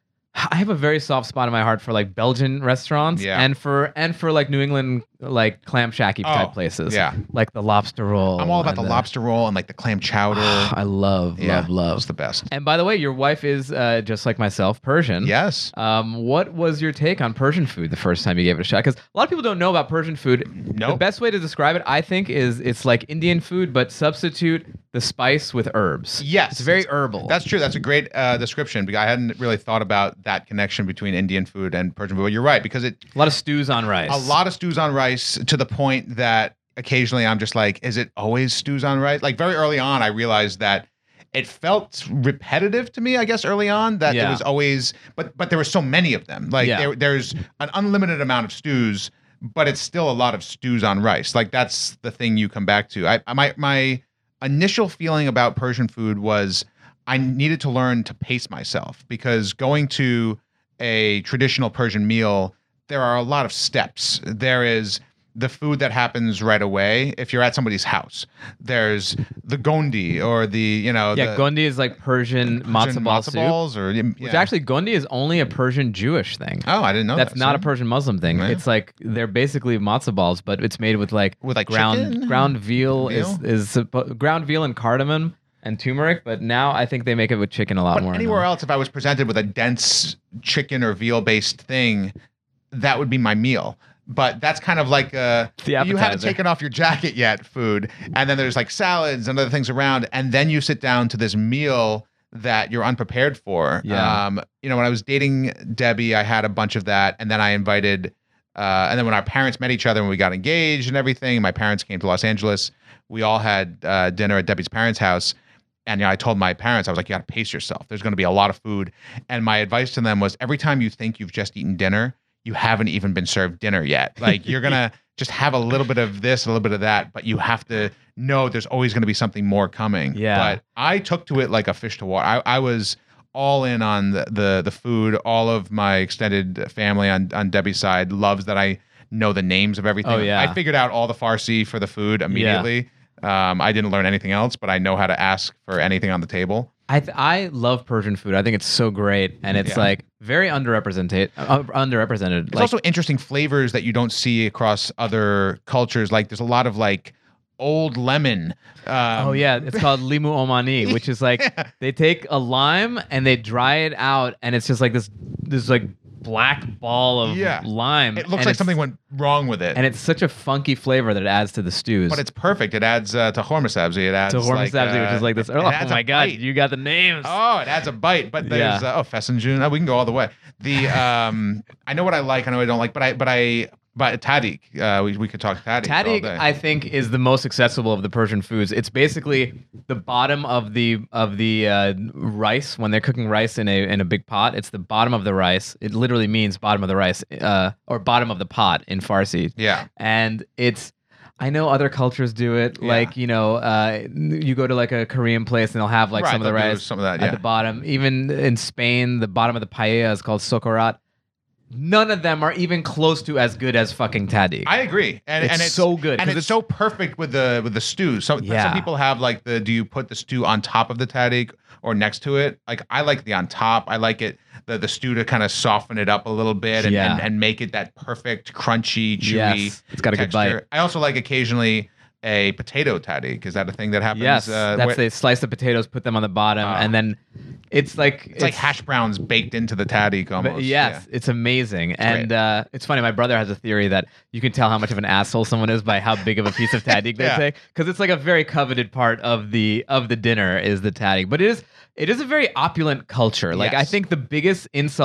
I have a very soft spot in my heart for like Belgian restaurants, Yeah. and for and for like New England like clam shacky type Oh, places, yeah. like the lobster roll. I'm all about and the lobster roll and like the clam chowder. I love, yeah, love, love. It's the best. And by the way, your wife is uh, just like myself, Persian. Yes. Um, what was your take on Persian food the first time you gave it a shot? Because a lot of people don't know about Persian food. The Nope. best way to describe it, I think, is it's like Indian food, but substitute the spice with herbs. Yes. It's very herbal. That's true. That's a great uh, description because I hadn't really thought about that connection between Indian food and Persian food. But you're right because it a lot of stews on rice. a lot of stews on rice to the point that occasionally I'm just like, is it always stews on rice? Like very early on, I realized that it felt repetitive to me, I guess, early on, that Yeah. there was always, but but there were so many of them. Like Yeah. there, there's an unlimited amount of stews, but it's still a lot of stews on rice. Like that's the thing you come back to. I my my initial feeling about Persian food was I needed to learn to pace myself because going to a traditional Persian meal, there are a lot of steps. There is the food that happens right away if you're at somebody's house. There's the gondi or the, you know, yeah, the gondi is like Persian, matzo Persian ball matzo soup. balls or, yeah. Which actually, gondi is only a Persian Jewish thing. Oh, I didn't know That's that. not a See? Persian Muslim thing. Yeah. It's like they're basically matzo balls, but it's made with like With, like, ground chicken? ground veal, Veal? is is suppo- ground veal and cardamom and turmeric. But now I think they make it with chicken a lot But more. anywhere now. else, if I was presented with a dense chicken or veal based thing, that would be my meal. But that's kind of like uh The you haven't appetizer. taken off your jacket yet food. And then there's like salads and other things around. And then you sit down to this meal that you're unprepared for. Yeah. Um, you know, when I was dating Debbie, I had a bunch of that. And then I invited, uh, and then when our parents met each other and we got engaged and everything, my parents came to Los Angeles. We all had uh, dinner at Debbie's parents' house. And you know, I told my parents, I was like, you got to pace yourself. There's going to be a lot of food. And my advice to them was every time you think you've just eaten dinner, you haven't even been served dinner yet. Like you're going to just have a little bit of this, a little bit of that, but you have to know there's always going to be something more coming. Yeah. But I took to it like a fish to water. I, I was all in on the, the the food. All of my extended family on, on Debbie's side loves that I know the names of everything. Oh, yeah. I figured out all the Farsi for the food immediately. Um, I didn't learn anything else, but I know how to ask for anything on the table. I th- I love Persian food. I think it's so great, and it's Yeah. like very underrepresented. Uh, underrepresented. There's Like, also interesting flavors that you don't see across other cultures. Like there's a lot of like old lemon. Um, oh yeah, it's called limu omani, which is like Yeah. they take a lime and they dry it out, and it's just like this this like black ball of Yeah. lime. It looks and like it's- something went wrong with it. and it's such a funky flavor that it adds to the stews. but it's perfect. It adds uh, to horma sabzi. It adds to horma like, sabzi, uh, which is like this. it Oh adds a my god, bite. you got the names. Oh, it adds a bite. But there's Yeah. uh, oh fesenjoon. Oh, we can go all the way. The um, I know what I like. I know what I don't like. But I but I but tadik. Uh, we we could talk tadik. all Tadik, day. I think, is the most accessible of the Persian foods. It's basically the bottom of the of the uh, rice when they're cooking rice in a in a big pot. It's the bottom of the rice. It literally means bottom of the rice, uh, or bottom of the pot in Farsi. Yeah. And it's, I know other cultures do it. Yeah. Like, you know, uh, you go to like a Korean place and they'll have like Right, some of the they'll do rice some of that, at yeah. the bottom. Even in Spain, the bottom of the paella is called sokorat. None of them are even close to as good as fucking tadik. I agree, and It's and it's so good, and 'cause it's, it's- so perfect with the with the stew. So Yeah. some people have like the do you put the stew on top of the tadik or next to it? Like I like the on top. I like it the the stew to kind of soften it up a little bit and, Yeah. and, and make it that perfect crunchy, chewy. Yes, it's got a good texture. bite. I also like occasionally a potato tadik. Is that a thing that happens? Yes, uh, that's where- they slice the potatoes, put them on the bottom, Ah. and then it's like It's like hash browns baked into the tadik But almost. yes, it's amazing, and uh, it's funny. My brother has a theory that you can tell how much of an asshole someone is by how big of a piece of tadik they Yeah. take, because it's like a very coveted part of the of the dinner is the tadik. But it is it is a very opulent culture. Like I Yes. think the biggest insult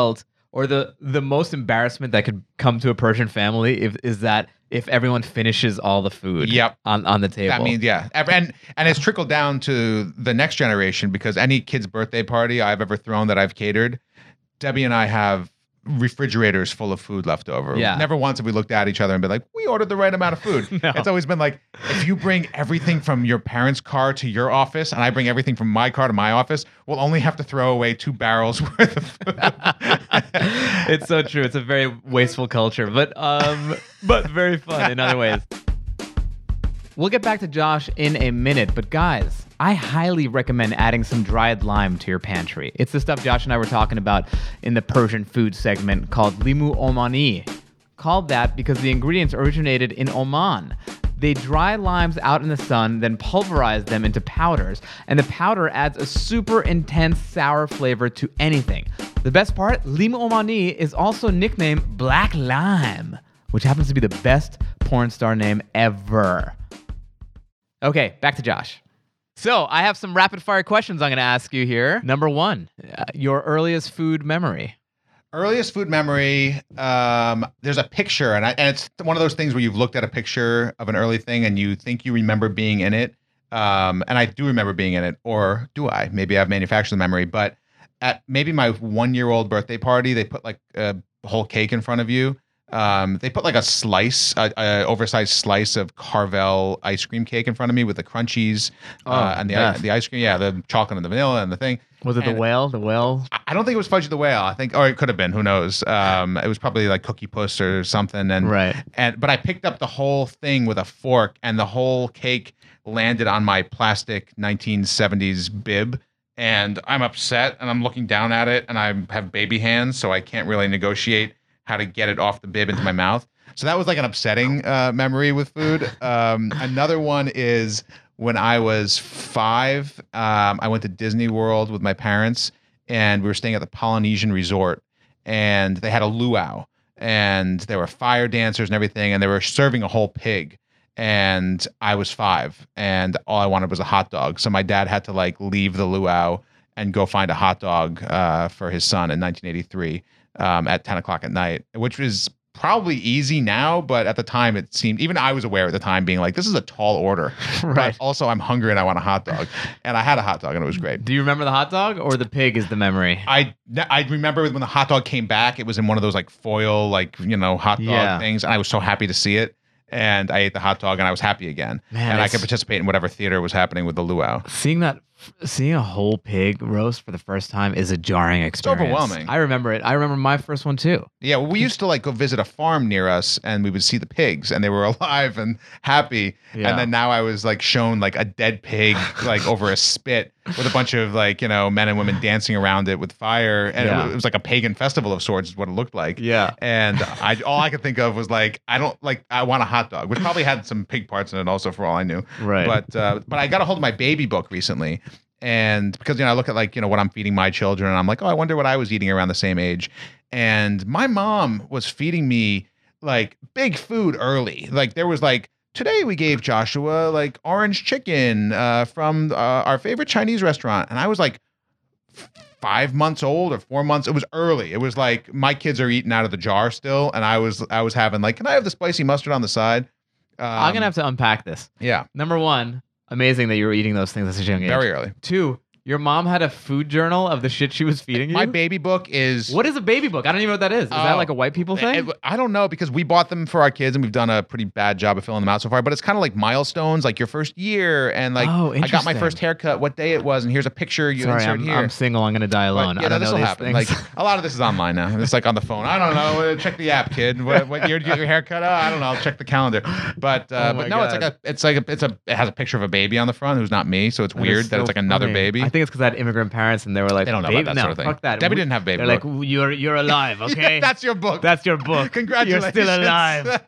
Or the the most embarrassment that could come to a Persian family if, is that if everyone finishes all the food Yep. on, on the table. That means, yeah. And, and it's trickled down to the next generation because any kid's birthday party I've ever thrown that I've catered, Debbie and I have refrigerators full of food left over. Yeah. Never once have we looked at each other and been like, we ordered the right amount of food. No. It's always been like, if you bring everything from your parents' car to your office and I bring everything from my car to my office, we'll only have to throw away two barrels worth of food. It's so true. It's a very wasteful culture, but um, but very fun in other ways. We'll get back to Josh in a minute, but guys, I highly recommend adding some dried lime to your pantry. It's the stuff Josh and I were talking about in the Persian food segment called limu omani. Called that because the ingredients originated in Oman. They dry limes out in the sun, then pulverize them into powders, and the powder adds a super intense sour flavor to anything. The best part, limu omani is also nicknamed Black Lime, which happens to be the best porn star name ever. Okay, back to Josh. So I have some rapid fire questions I'm going to ask you here. Number one, uh, your earliest food memory. Earliest food memory, um, there's a picture, and, I, and it's one of those things where you've looked at a picture of an early thing and you think you remember being in it. Um, and I do remember being in it, or do I? Maybe I've manufactured the memory, but at maybe my one-year-old birthday party, they put like a whole cake in front of you. Um, they put like a slice, a, a oversized slice of Carvel ice cream cake in front of me with the crunchies Oh, uh, and the yes. the ice cream, yeah, the chocolate and the vanilla and the thing. Was it And- the whale? The whale? I- I don't think it was Fudge the Whale. I think, or it could have been. Who knows? Um, it was probably like Cookie Puss or something. And Right. And but I picked up the whole thing with a fork, and the whole cake landed on my plastic nineteen seventies bib. And I'm upset, and I'm looking down at it, and I have baby hands, so I can't really negotiate how to get it off the bib into my mouth. So that was like an upsetting uh, memory with food. Um, another one is when I was five, um, I went to Disney World with my parents, and we were staying at the Polynesian Resort, and they had a luau, and there were fire dancers and everything, and they were serving a whole pig. And I was five, and all I wanted was a hot dog. So my dad had to like leave the luau and go find a hot dog uh, for his son in nineteen eighty-three um, at ten o'clock at night, which was probably easy now, but at the time it seemed, even I was aware at the time being like, this is a tall order. Right. But also I'm hungry and I want a hot dog. And I had a hot dog and it was great. Do you remember the hot dog or the pig is the memory? I I remember when the hot dog came back, it was in one of those like foil, like, you know, hot dog Yeah. things. And I was so happy to see it. And I ate the hot dog and I was happy again. Man, and I it's- could participate in whatever theater was happening with the luau. Seeing that, seeing a whole pig roast for the first time is a jarring experience. overwhelming. I remember it. I remember my first one too. Yeah, well, we used to like go visit a farm near us and we would see the pigs and they were alive and happy. Yeah. And then now I was like shown like a dead pig like over a spit with a bunch of like, you know, men and women dancing around it with fire. And Yeah. it, it was like a pagan festival of sorts is what it looked like. Yeah. And I all I could think of was like, I don't like, I want a hot dog, which probably had some pig parts in it also for all I knew. Right. But, uh, but I got a hold of my baby book recently. And because, you know, I look at like, you know, what I'm feeding my children and I'm like, oh, I wonder what I was eating around the same age. And my mom was feeding me like big food early. Like there was like, today we gave Joshua like orange chicken uh, from uh, our favorite Chinese restaurant. And I was like f- five months old or four months. It was early. It was like my kids are eating out of the jar still. And I was, I was having like, can I have the spicy mustard on the side? Um, I'm gonna have to unpack this. Yeah, Number one, amazing that you were eating those things at such a young age. very early. Two, your mom had a food journal of the shit she was feeding you. My baby book is What is a baby book? I don't even know what that is. Is that Oh. like a white people thing? It- I don't know because we bought them for our kids and we've done a pretty bad job of filling them out so far. But it's kind of like milestones, like your first year and like Oh, I got my interesting. first haircut, what day it was, and here's a picture you Sorry, insert I'm, here. I'm single. I'm gonna die But, alone. yeah, I don't this know will these happen. things. Like a lot of this is online now. It's like on the phone. I don't know. Uh, Check the app, kid. What, what year did you get your haircut? Oh, I don't know. I'll check the calendar. But uh, Oh my but no, it's like God. a it's like a, it's a it has a picture of a baby on the front who's not me, so it's That is weird that so it's like another funny. baby. I think it's because I had immigrant parents and they were like, They don't know baby, about that no, sort of thing. Fuck that. Debbie We- didn't have baby They're book. like, you're you're alive, okay? Yeah, that's your book. That's your book. Congratulations. You're still alive.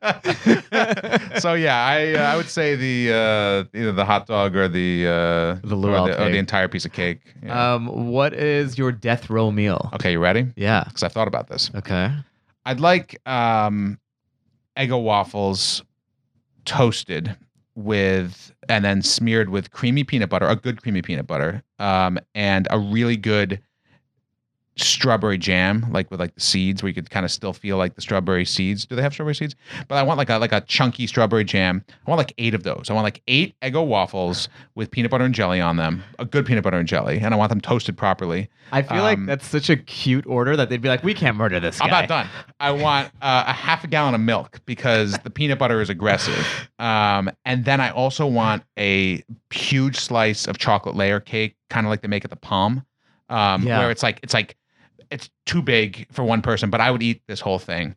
So yeah, I uh, I would say the uh, either the hot dog or the uh, The or luau the, or cake. the entire piece of cake. Yeah. Um, what is your death row meal? okay, you ready? Yeah. Because I thought about this. Okay. I'd like um, Eggo waffles toasted with and then smeared with creamy peanut butter, a good creamy peanut butter, um, and a really good strawberry jam, like with like the seeds, where you could kind of still feel like the strawberry seeds. Do they have strawberry seeds? But I want like a like a chunky strawberry jam. I want like eight of those. I want like eight Eggo waffles with peanut butter and jelly on them, a good peanut butter and jelly, and I want them toasted properly. I feel Um, like that's such a cute order that they'd be like, we can't murder this guy. I'm not done. I want uh, a half a gallon of milk because the peanut butter is aggressive. Um, and then I also want a huge slice of chocolate layer cake, kind of like they make at the Palm, um, Yeah. where it's like it's like it's too big for one person, but I would eat this whole thing.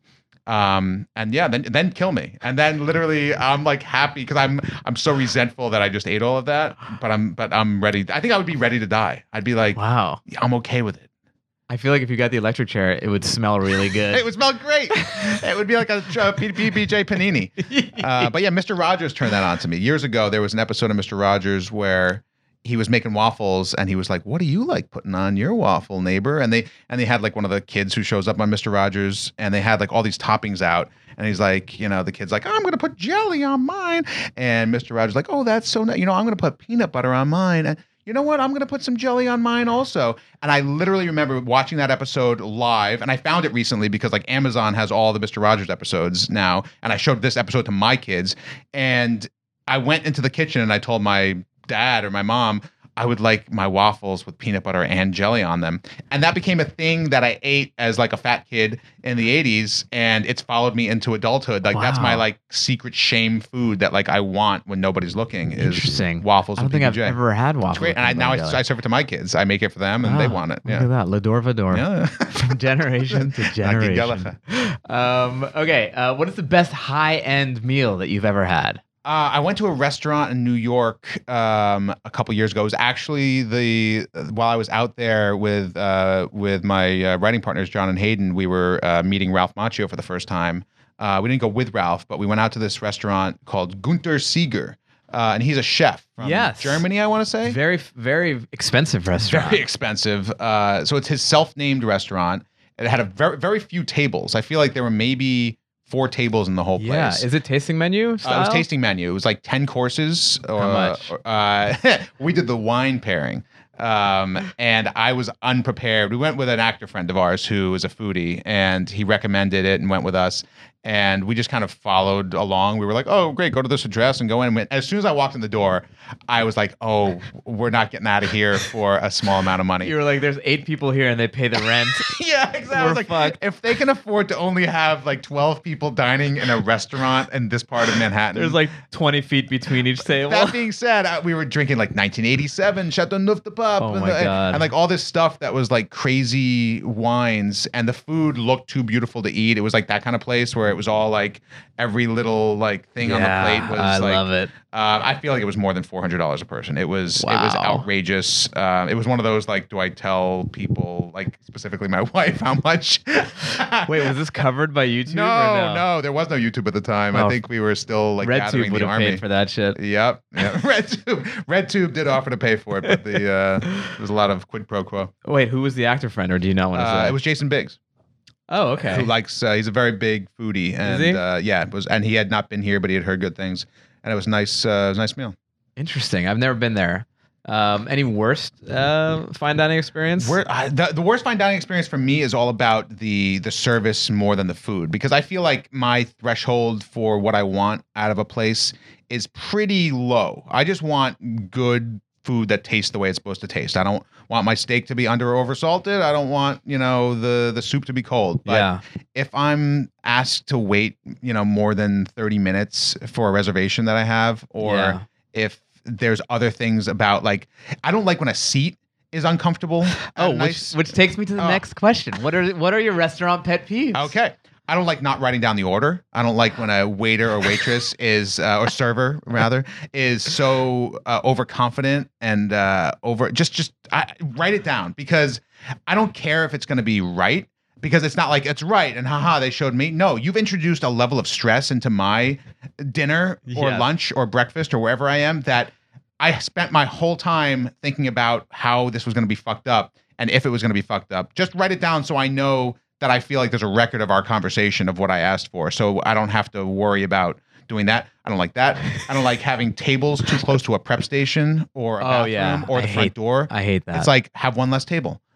Um, and yeah, then then kill me. And then literally I'm like happy because I'm I'm so resentful that I just ate all of that. But I'm but I'm ready. I think I would be ready to die. I'd be like, Wow. I'm okay with it. I feel like if you got the electric chair, it would smell really good. It would smell great. It would be like a uh, P B J panini. Uh, but yeah, Mister Rogers turned that on to me. Years ago, there was an episode of Mister Rogers where he was making waffles and he was like, "What do you like putting on your waffle, neighbor?" And they and they had like one of the kids who shows up on Mister Rogers and they had like all these toppings out. And he's like, you know, the kid's like, oh, I'm going to put jelly on mine. And Mister Rogers like, oh, that's so nice. You know, I'm going to put peanut butter on mine. And you know what? I'm going to put some jelly on mine also. And I literally remember watching that episode live. And I found it recently because like Amazon has all the Mister Rogers episodes now. And I showed this episode to my kids. And I went into the kitchen and I told my dad or my mom, I would like my waffles with peanut butter and jelly on them. And that became a thing that I ate as like a fat kid in the eighties. And it's followed me into adulthood. Like that's my Wow. like secret shame food that like I want when nobody's looking is Interesting. waffles I don't with think I've P B J. ever had It's waffles. great. with And I, peanut now butter I, and I serve it to my kids. I make it for them and jelly. they Wow, want it. Look Yeah. at that. Lador Vador. Yeah. From generation to generation. Um, okay. Uh, what is the best high-end meal that you've ever had? Uh, I went to a restaurant in New York um, a couple years ago. It was actually the while I was out there with uh, with my uh, writing partners, John and Hayden. We were uh, meeting Ralph Macchio for the first time. Uh, we didn't go with Ralph, but we went out to this restaurant called Gunther Sieger, uh, and he's a chef from Yes. Germany, I want to say. Very, very expensive restaurant. Very expensive. Uh, so it's his self-named restaurant. It had a very very few tables. I feel like there were maybe four tables in the whole Yeah. place. Is it tasting menu Uh, it style? was tasting menu. It was like ten courses. Or, How much? or, uh, we did the wine pairing. Um, and I was unprepared. We went with an actor friend of ours who is a foodie, and he recommended it and went with us. And we just kind of followed along. We were like, oh, great, go to this address and go in. And as soon as I walked in the door, I was like, oh, we're not getting out of here for a small amount of money. You were like, there's eight people here and they pay the rent. Yeah, exactly. I We're was like, fucked. if they can afford to only have like twelve people dining in a restaurant in this part of Manhattan, There's like twenty feet between each table. that being said, uh, we were drinking like nineteen eighty-seven Chateauneuf de Pape, Oh and, my the- God. and like all this stuff that was like crazy wines, and the food looked too beautiful to eat. It was like that kind of place where it was all like every little like thing on the Yeah, plate was I like. love it. Uh, I feel like it was more than four hundred dollars a person. It was it was Wow. outrageous. Uh, it was one of those like, do I tell people like specifically my wife how much? Wait, was this covered by YouTube? No, or no, no, there was no YouTube at the time. Oh. I think we were still like gathering RedTube would the have army. paid for that shit. Yep. yep. RedTube. RedTube did offer to pay for it, but the uh, there was a lot of quid pro quo. Wait, who was the actor friend, or do you not want to Uh, say? it was Jason Biggs, oh, okay. who likes. Uh, he's a very big foodie, and he? Uh, yeah, it was. And he had not been here, but he had heard good things, and it was nice. Uh, it was a nice meal. Interesting. I've never been there. Um, any worst uh, fine dining experience? Where, uh, the, the worst fine dining experience for me is all about the the service more than the food, because I feel like my threshold for what I want out of a place is pretty low. I just want good food that tastes the way it's supposed to taste. I don't want my steak to be under or over salted. I don't want, you know, the the soup to be cold. But Yeah. if I'm asked to wait, you know, more than thirty minutes for a reservation that I have, or Yeah. if there's other things about, like, I don't like when a seat is uncomfortable. at Oh, a which, nice- which takes me to the Oh. next question. What are what are your restaurant pet peeves? Okay. I don't like not writing down the order. I don't like when a waiter or waitress is, uh, or server rather, is so uh, overconfident and uh, over. Just, just I, write it down, because I don't care if it's going to be right, because it's not like it's right and haha they showed me. No, you've introduced a level of stress into my dinner or Yeah. lunch or breakfast or wherever I am that I spent my whole time thinking about how this was going to be fucked up and if it was going to be fucked up. Just write it down so I know that I feel like there's a record of our conversation of what I asked for, so I don't have to worry about doing that. I don't like that. I don't like having tables too close to a prep station or a Oh, bathroom yeah. or I the front hate- door. I hate that. It's like, have one less table.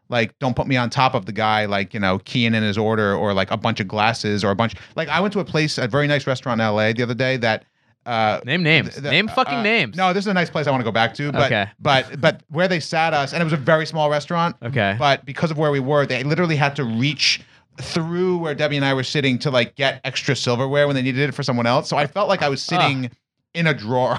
Like, don't put me on top of the guy, like, you know, keying in his order or like a bunch of glasses or a bunch. Like, I went to a place, a very nice restaurant in L A the other day that. Uh, Name names. th- th- Name fucking uh, names. No, this is a nice place I want to go back to. But, Okay. but, but where they sat us, and it was a very small restaurant. Okay. But because of where we were, they literally had to reach through where Debbie and I were sitting to like get extra silverware when they needed it for someone else. So I felt like I was sitting in a drawer.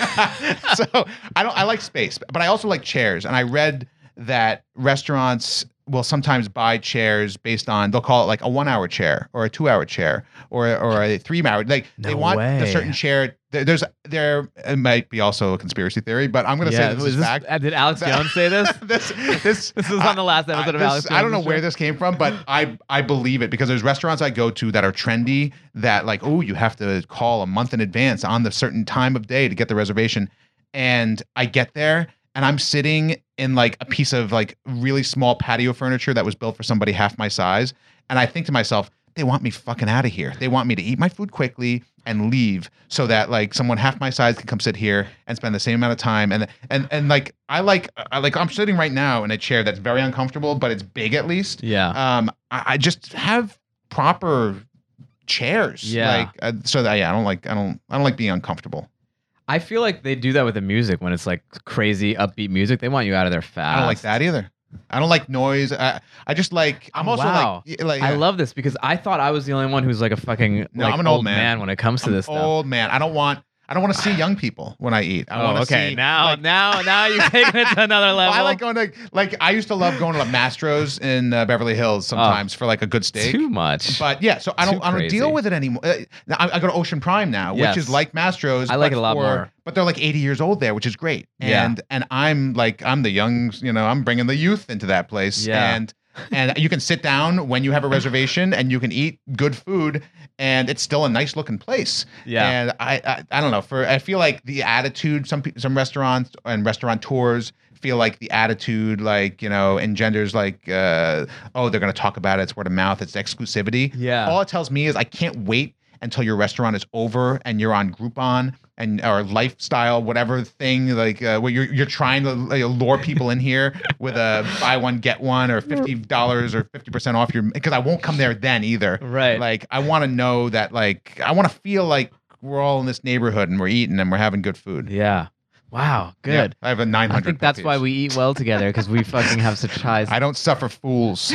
So I don't. I like space, but I also like chairs. And I read that restaurants will sometimes buy chairs based on, they'll call it like a one hour chair or a two hour chair or or a three hour. Like they No want way. a certain chair. There, there's there it might be also a conspiracy theory, but I'm going to Yeah, say this was is this- fact. uh, did Alex Jones say this? this this This was on the last episode of this- Alex I don't know Jones' where show. this came from, but I I believe it because there's restaurants I go to that are trendy that like, oh, you have to call a month in advance on the certain time of day to get the reservation. And I get there and I'm sitting in like a piece of like really small patio furniture that was built for somebody half my size. And I think to myself, they want me fucking out of here. They want me to eat my food quickly and leave so that like someone half my size can come sit here and spend the same amount of time. And and and like I like I like I'm sitting right now in a chair that's very uncomfortable, but it's big at least. Yeah. Um, I, I just have proper chairs. Yeah. Like uh, so that yeah, I don't like I don't I don't like being uncomfortable. I feel like they do that with the music when it's like crazy upbeat music. They want you out of there fast. I don't like that either. I don't like noise. I I just like I'm Oh, also wow. like y- like I yeah. love this because I thought I was the only one who's like a fucking No, like, I'm an old man. when it comes to I'm this stuff. old man. I don't want I don't want to see young people when I eat. I Oh, want to okay. see now, like, now, now you're taking it to another Well, level. I like going to like I used to love going to like Mastro's in uh, Beverly Hills sometimes for like a good steak. Too much. But yeah, so I don't Too I don't crazy. deal with it anymore. Uh, now, I, I go to Ocean Prime now, Yes. which is like Mastro's. I like but it a lot for- more. But they're like eighty years old there, which is great. Yeah. And and I'm like I'm the young, you know, I'm bringing the youth into that place. Yeah. And and you can sit down when you have a reservation and you can eat good food and it's still a nice looking place. Yeah. And I, I I don't know, for I feel like the attitude some pe- some restaurants and restaurateurs feel like the attitude like, you know, engenders like uh oh, they're going to talk about it, it's word of mouth, it's exclusivity. Yeah. All it tells me is I can't wait until your restaurant is over and you're on Groupon and or lifestyle whatever thing like uh, where you're you're trying to like, lure people in here with a buy one get one or fifty dollars or fifty percent off your because I won't come there then either. Right. Like I want to know that like I want to feel like we're all in this neighborhood and we're eating and we're having good food. yeah. Wow. Good. Yeah, I have a nine I hundred. think that's why we eat well together because we fucking have such highs. I don't suffer fools.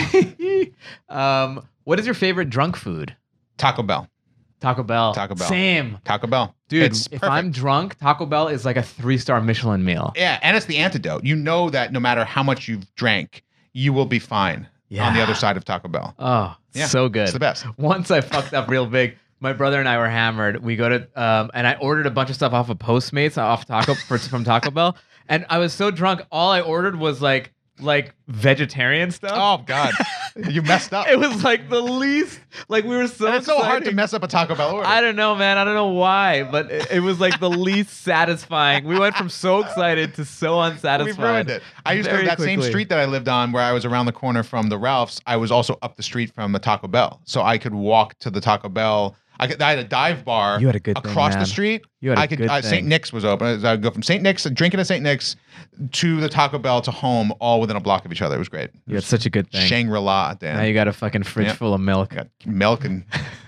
um, what is your favorite drunk food? Taco Bell. Taco Bell. Taco Bell. Same. Taco Bell. Dude, It's if perfect. I'm drunk, Taco Bell is like a three-star Michelin meal. Yeah, and it's the antidote. You know that no matter how much you've drank, you will be fine on the Yeah. other side of Taco Bell. Oh, Yeah, so good. it's the best. Once I fucked up real big. My brother and I were hammered. We go to um, and I ordered a bunch of stuff off of Postmates off Taco for, from Taco Bell, and I was so drunk. All I ordered was like like vegetarian stuff. Oh God, you messed up. It was like the least. Like we were so. And it's so hard to excited. mess up a Taco Bell order. I don't know, man. I don't know why, but it, it was like the least satisfying. We went from so excited to so unsatisfied. We've ruined it. I used to very that same quickly. street that I lived on, where I was around the corner from the Ralphs. I was also up the street from the Taco Bell, so I could walk to the Taco Bell. I, could, I had a dive bar You had a good thing, across man. the street. You had a I could. good Uh, thing. Saint Nick's was open. I'd go from Saint Nick's, drinking at Saint Nick's, to the Taco Bell to home, all within a block of each other. It was great. You had such a good thing. Shangri-La, Dan. Now you got a fucking fridge Yeah. full of milk. got milk and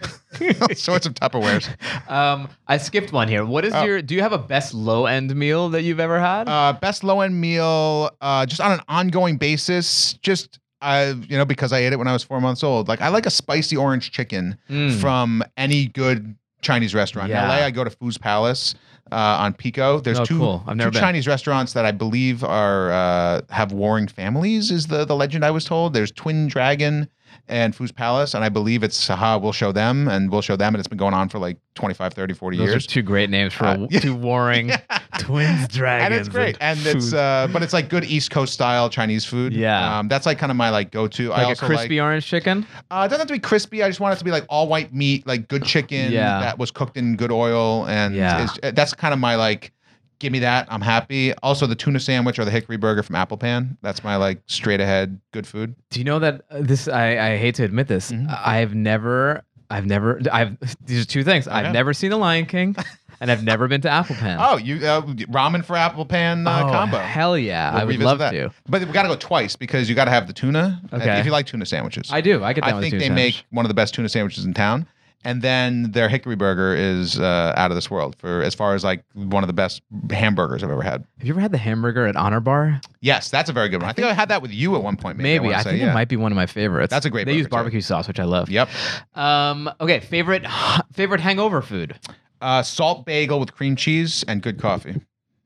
all sorts of Tupperwares. Um, I skipped one here. What is Oh. your? Do you have a best low end meal that you've ever had? Uh, best low end meal, uh, just on an ongoing basis. Just I, you know, because I ate it when I was four months old. Like I like a spicy orange chicken Mm. from any good Chinese restaurant. Yeah. In L A, I go to Foo's Palace uh, on Pico. There's Oh, two, cool. I've never two been. Chinese restaurants that I believe are uh, have warring families. Is the the legend I was told? There's Twin Dragon and Foo's Palace, and I believe it's Saha. We'll show them, and we'll show them, and it's been going on for like twenty-five, thirty, forty Those years. are two great names for Uh, a, two warring twins, dragons, And it's great, and it's food. uh, but it's like good East Coast style Chinese food. Yeah. um, that's like kind of my like go to. I like a also crispy like, orange chicken. uh, it doesn't have to be crispy. I just want it to be like all white meat, like good chicken Yeah. that was cooked in good oil, and Yeah. it's, that's kind of my like. Give me that. I'm happy. Also, the tuna sandwich or the hickory burger from Apple Pan. That's my like straight ahead good food. Do you know that uh, this? I, I hate to admit this. Mhm. I've never. I've never. I've. These are two things. I've Okay. never seen The Lion King, and I've never been to Apple Pan. Oh, you uh, ramen for apple pan uh, Oh, combo. hell yeah. We'll I would revisit love that. to. But we got to go twice because you got to have the tuna. Okay. If you like tuna sandwiches. I do. I get that I with think tuna they sandwich. make one of the best tuna sandwiches in town. And then their hickory burger is uh, out of this world for as far as like one of the best hamburgers I've ever had. Have you ever had the hamburger at Honor Bar? Yes, that's a very good one. I think I had that with you at one point. Maybe, Maybe. I, I, wanna say, think yeah. it might be one of my favorites. That's a great They burger, use too. barbecue sauce, which I love. Yep. Um, okay, favorite favorite hangover food. Uh, salt bagel with cream cheese and good coffee.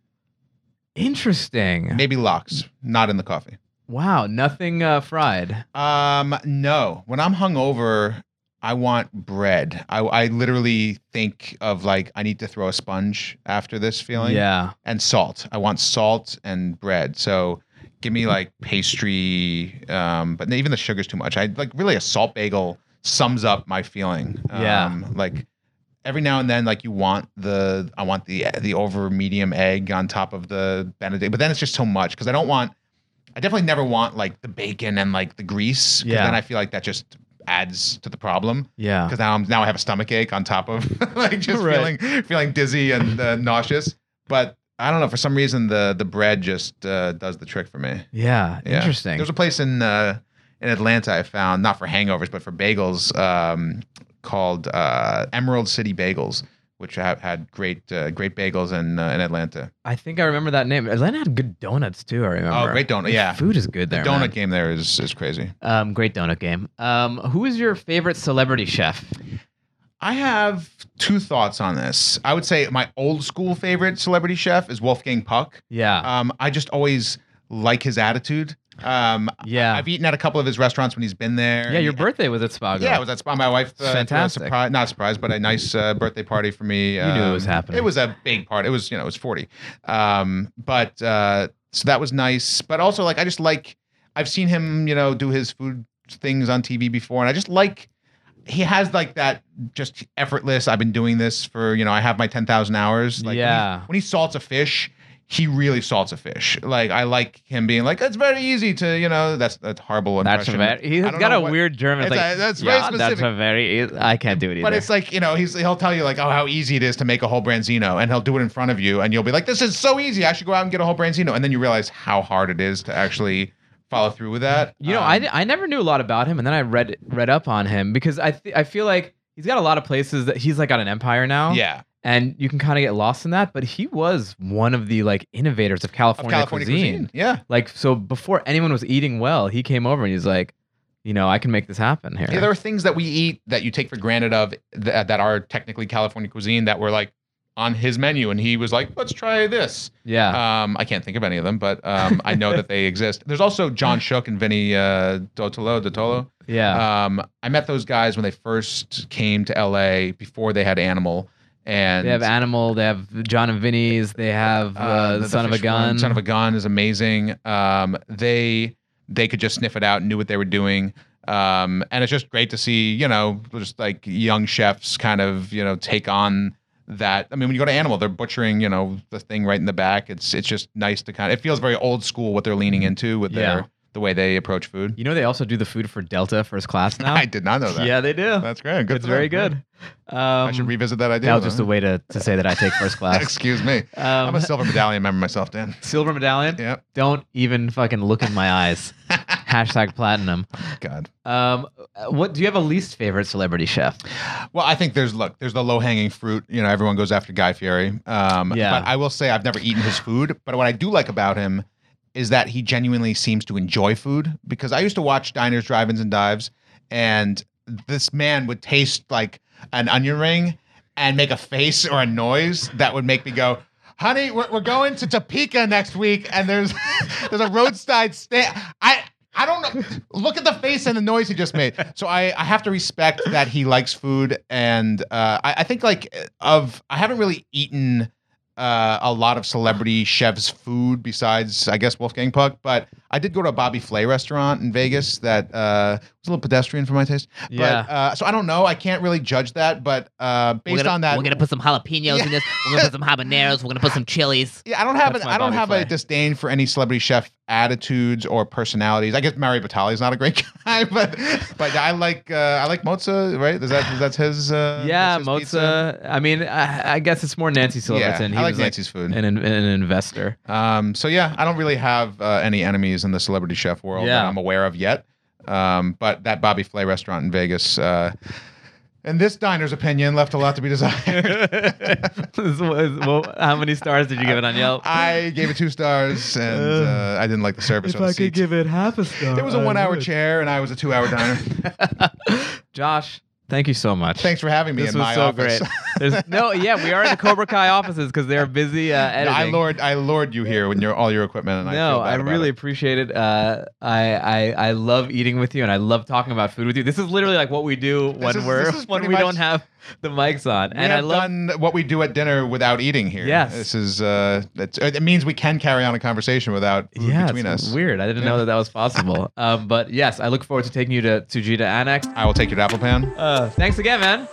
Interesting. Maybe lox, not in the coffee. Wow, nothing uh, fried. Um, no. When I'm hungover, I want bread. I, I literally think of like I need to throw a sponge after this feeling. Yeah. And salt. I want salt and bread. So give me like pastry, um, but even the sugar's too much. I like really a salt bagel sums up my feeling. Yeah. Um, like every now and then, like you want the I want the the over medium egg on top of the Benedict, but then it's just so much because I don't want. I definitely never want like the bacon and like the grease. 'Cause Yeah. Then I feel like that just adds to the problem. Yeah. Because now I'm now I have a stomach ache on top of like just Right. feeling feeling dizzy and uh, nauseous. But I don't know, for some reason the the bread just uh, does the trick for me. Yeah. Yeah. Interesting. There's a place in uh, in Atlanta I found, not for hangovers but for bagels, um, called uh, Emerald City Bagels, which have had great uh, great bagels in uh, in Atlanta. I think I remember that name. Atlanta had good donuts too. I remember. Oh, great donut! The Yeah, food is good there. The donut man. game there is is crazy. Um, great donut game. Um, who is your favorite celebrity chef? I have two thoughts on this. I would say my old school favorite celebrity chef is Wolfgang Puck. Yeah. Um, I just always like his attitude. Um, Yeah. I've eaten at a couple of his restaurants when he's been there. yeah, your And- birthday was at Spago. Yeah, it was at Spa. My wife, uh, Fantastic. Surprise, not surprise, but a nice uh, birthday party for me. You knew it was happening. It was a big party. It was, you know, it was forty. Um, but uh, so that was nice. But also, like, I just like, I've seen him, you know, do his food things on T V before, and I just like, he has like that just effortless. I've been doing this for, you know, I have my ten thousand hours. Like, when he- Yeah. When he salts a fish. He really salts a fish. Like I like him being like, it's very easy to, you know, that's that's horrible That's impression. very. He's I don't got know a what- weird German. It's It's like, a- that's very yeah, that's specific. a very. I can't do it either. But it's like, you know, he's he'll tell you like, oh, how easy it is to make a whole branzino, and he'll do it in front of you, and you'll be like, this is so easy. I should go out and get a whole branzino, and then you realize how hard it is to actually follow through with that. You know, Um, I, di- I never knew a lot about him, and then I read read up on him because I th- I feel like he's got a lot of places that he's like got an empire now. yeah, and you can kind of get lost in that. But he was one of the like innovators of of California, California cuisine. cuisine. Yeah. Like so, before anyone was eating well, he came over and he's like, you know, I can make this happen here. Yeah, there are things that we eat that you take for granted of that, that are technically California cuisine that were like on his menu, and he was like, let's try this. yeah, Um, I can't think of any of them, but um, I know that they exist. There's also John Shook and Vinny uh, Dotolo. Dotolo. yeah. Um, I met those guys when they first came to L A before they had Animal, and they have Animal. They have John and Vinny's. They have uh, the- the Son of a fish one, Gun. Son of a Gun is amazing. Um, they they could just sniff it out and knew what they were doing. Um, and it's just great to see, you know, just like young chefs kind of, you know, take on that. I mean, when you go to Animal, they're butchering, you know, the thing right in the back. It's it's just nice to kind of, it feels very old school what they're leaning into with Yeah. their the way they approach food. You know, they also do the food for Delta first class now. I did not know that. Yeah, they do. That's great. Good it's to know. very good. Um, I should revisit that idea. That was though. just a way to, to say that I take first class. Excuse me. Um, I'm a silver medallion member myself, Dan. Silver medallion. Yep. Don't even fucking look in my eyes. Hashtag platinum. God. Um, what do you have a least favorite celebrity chef? Well, I think there's look, there's the low hanging fruit. You know, everyone goes after Guy Fieri. Um, Yeah. But I will say I've never eaten his food. But what I do like about him is that he genuinely seems to enjoy food. Because I used to watch Diners, Drive-ins, and Dives, and this man would taste like an onion ring and make a face or a noise that would make me go, honey, we're, we're going to Topeka next week, and there's there's a roadside stand. I I don't know. Look at the face and the noise he just made. So I, I have to respect that he likes food, and uh, I, I think like of I haven't really eaten uh, a lot of celebrity chefs' food besides I guess Wolfgang Puck, but I did go to a Bobby Flay restaurant in Vegas that uh, It's a little pedestrian for my taste. Yeah. But, uh, so I don't know. I can't really judge that. But uh, based we're gonna, on that, we're gonna put some jalapenos Yeah. in this. We're gonna put some habaneros. We're gonna put some chilies. yeah, I don't have That's an, my I don't Bobby have Flay. a disdain for any celebrity chef attitudes or personalities. I guess Mario Batali is not a great guy, but but I like uh, I like Mozza. Right? Is that that's his? Uh, Yeah, that's his pizza? Mozza. I mean, I, I guess it's more Nancy Silverton. Yeah, he I like was Nancy's food. An, an investor. Um, so yeah, I don't really have uh, any enemies in the celebrity chef world Yeah. that I'm aware of yet. Um, but that Bobby Flay restaurant in Vegas, uh, in this diner's opinion, left a lot to be desired. Well, how many stars did you give it on Yelp? I gave it two stars, and uh, I didn't like the service. or the seats. it half a star, It was a one-hour chair, and I was a two-hour diner. Josh, thank you so much. Thanks for having me This in was my so office. great. There's, no, yeah, we are in the Cobra Kai offices because they're busy uh, editing. I lured, I lured you here when you're all your equipment, and I No, feel bad I about really it. appreciate it. Uh, I, I I love eating with you, and I love talking about food with you. This is literally like what we do when is- we're this is when pretty we much- don't have the mics on. We and I have love done what we do at dinner without eating here. Yes. This is uh, it's, it means we can carry on a conversation without food yeah, between it's us. weird. I didn't know that that was possible. um, but yes, I look forward to taking you to Tsujita Annex. I will take your apple pan. Uh, thanks again, man.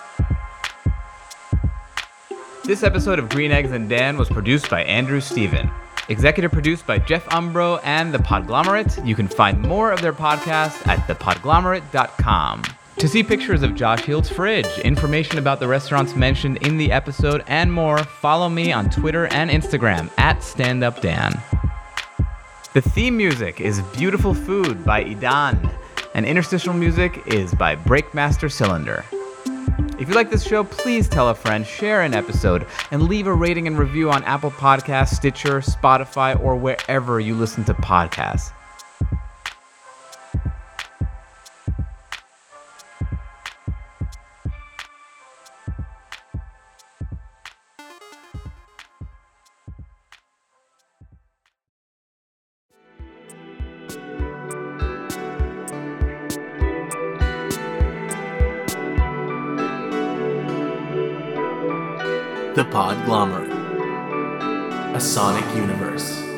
This episode of Green Eggs and Dan was produced by Andrew Steven. Executive produced by Jeff Umbro and The Podglomerate. You can find more of their podcasts at the podglomerate dot com. To see pictures of Josh Hield's fridge, information about the restaurants mentioned in the episode, and more, follow me on Twitter and Instagram at StandUpDan. The theme music is Beautiful Food by Idan, and interstitial music is by Breakmaster Cylinder. If you like this show, please tell a friend, share an episode, and leave a rating and review on Apple Podcasts, Stitcher, Spotify, or wherever you listen to podcasts. The Podglomerate, a sonic universe.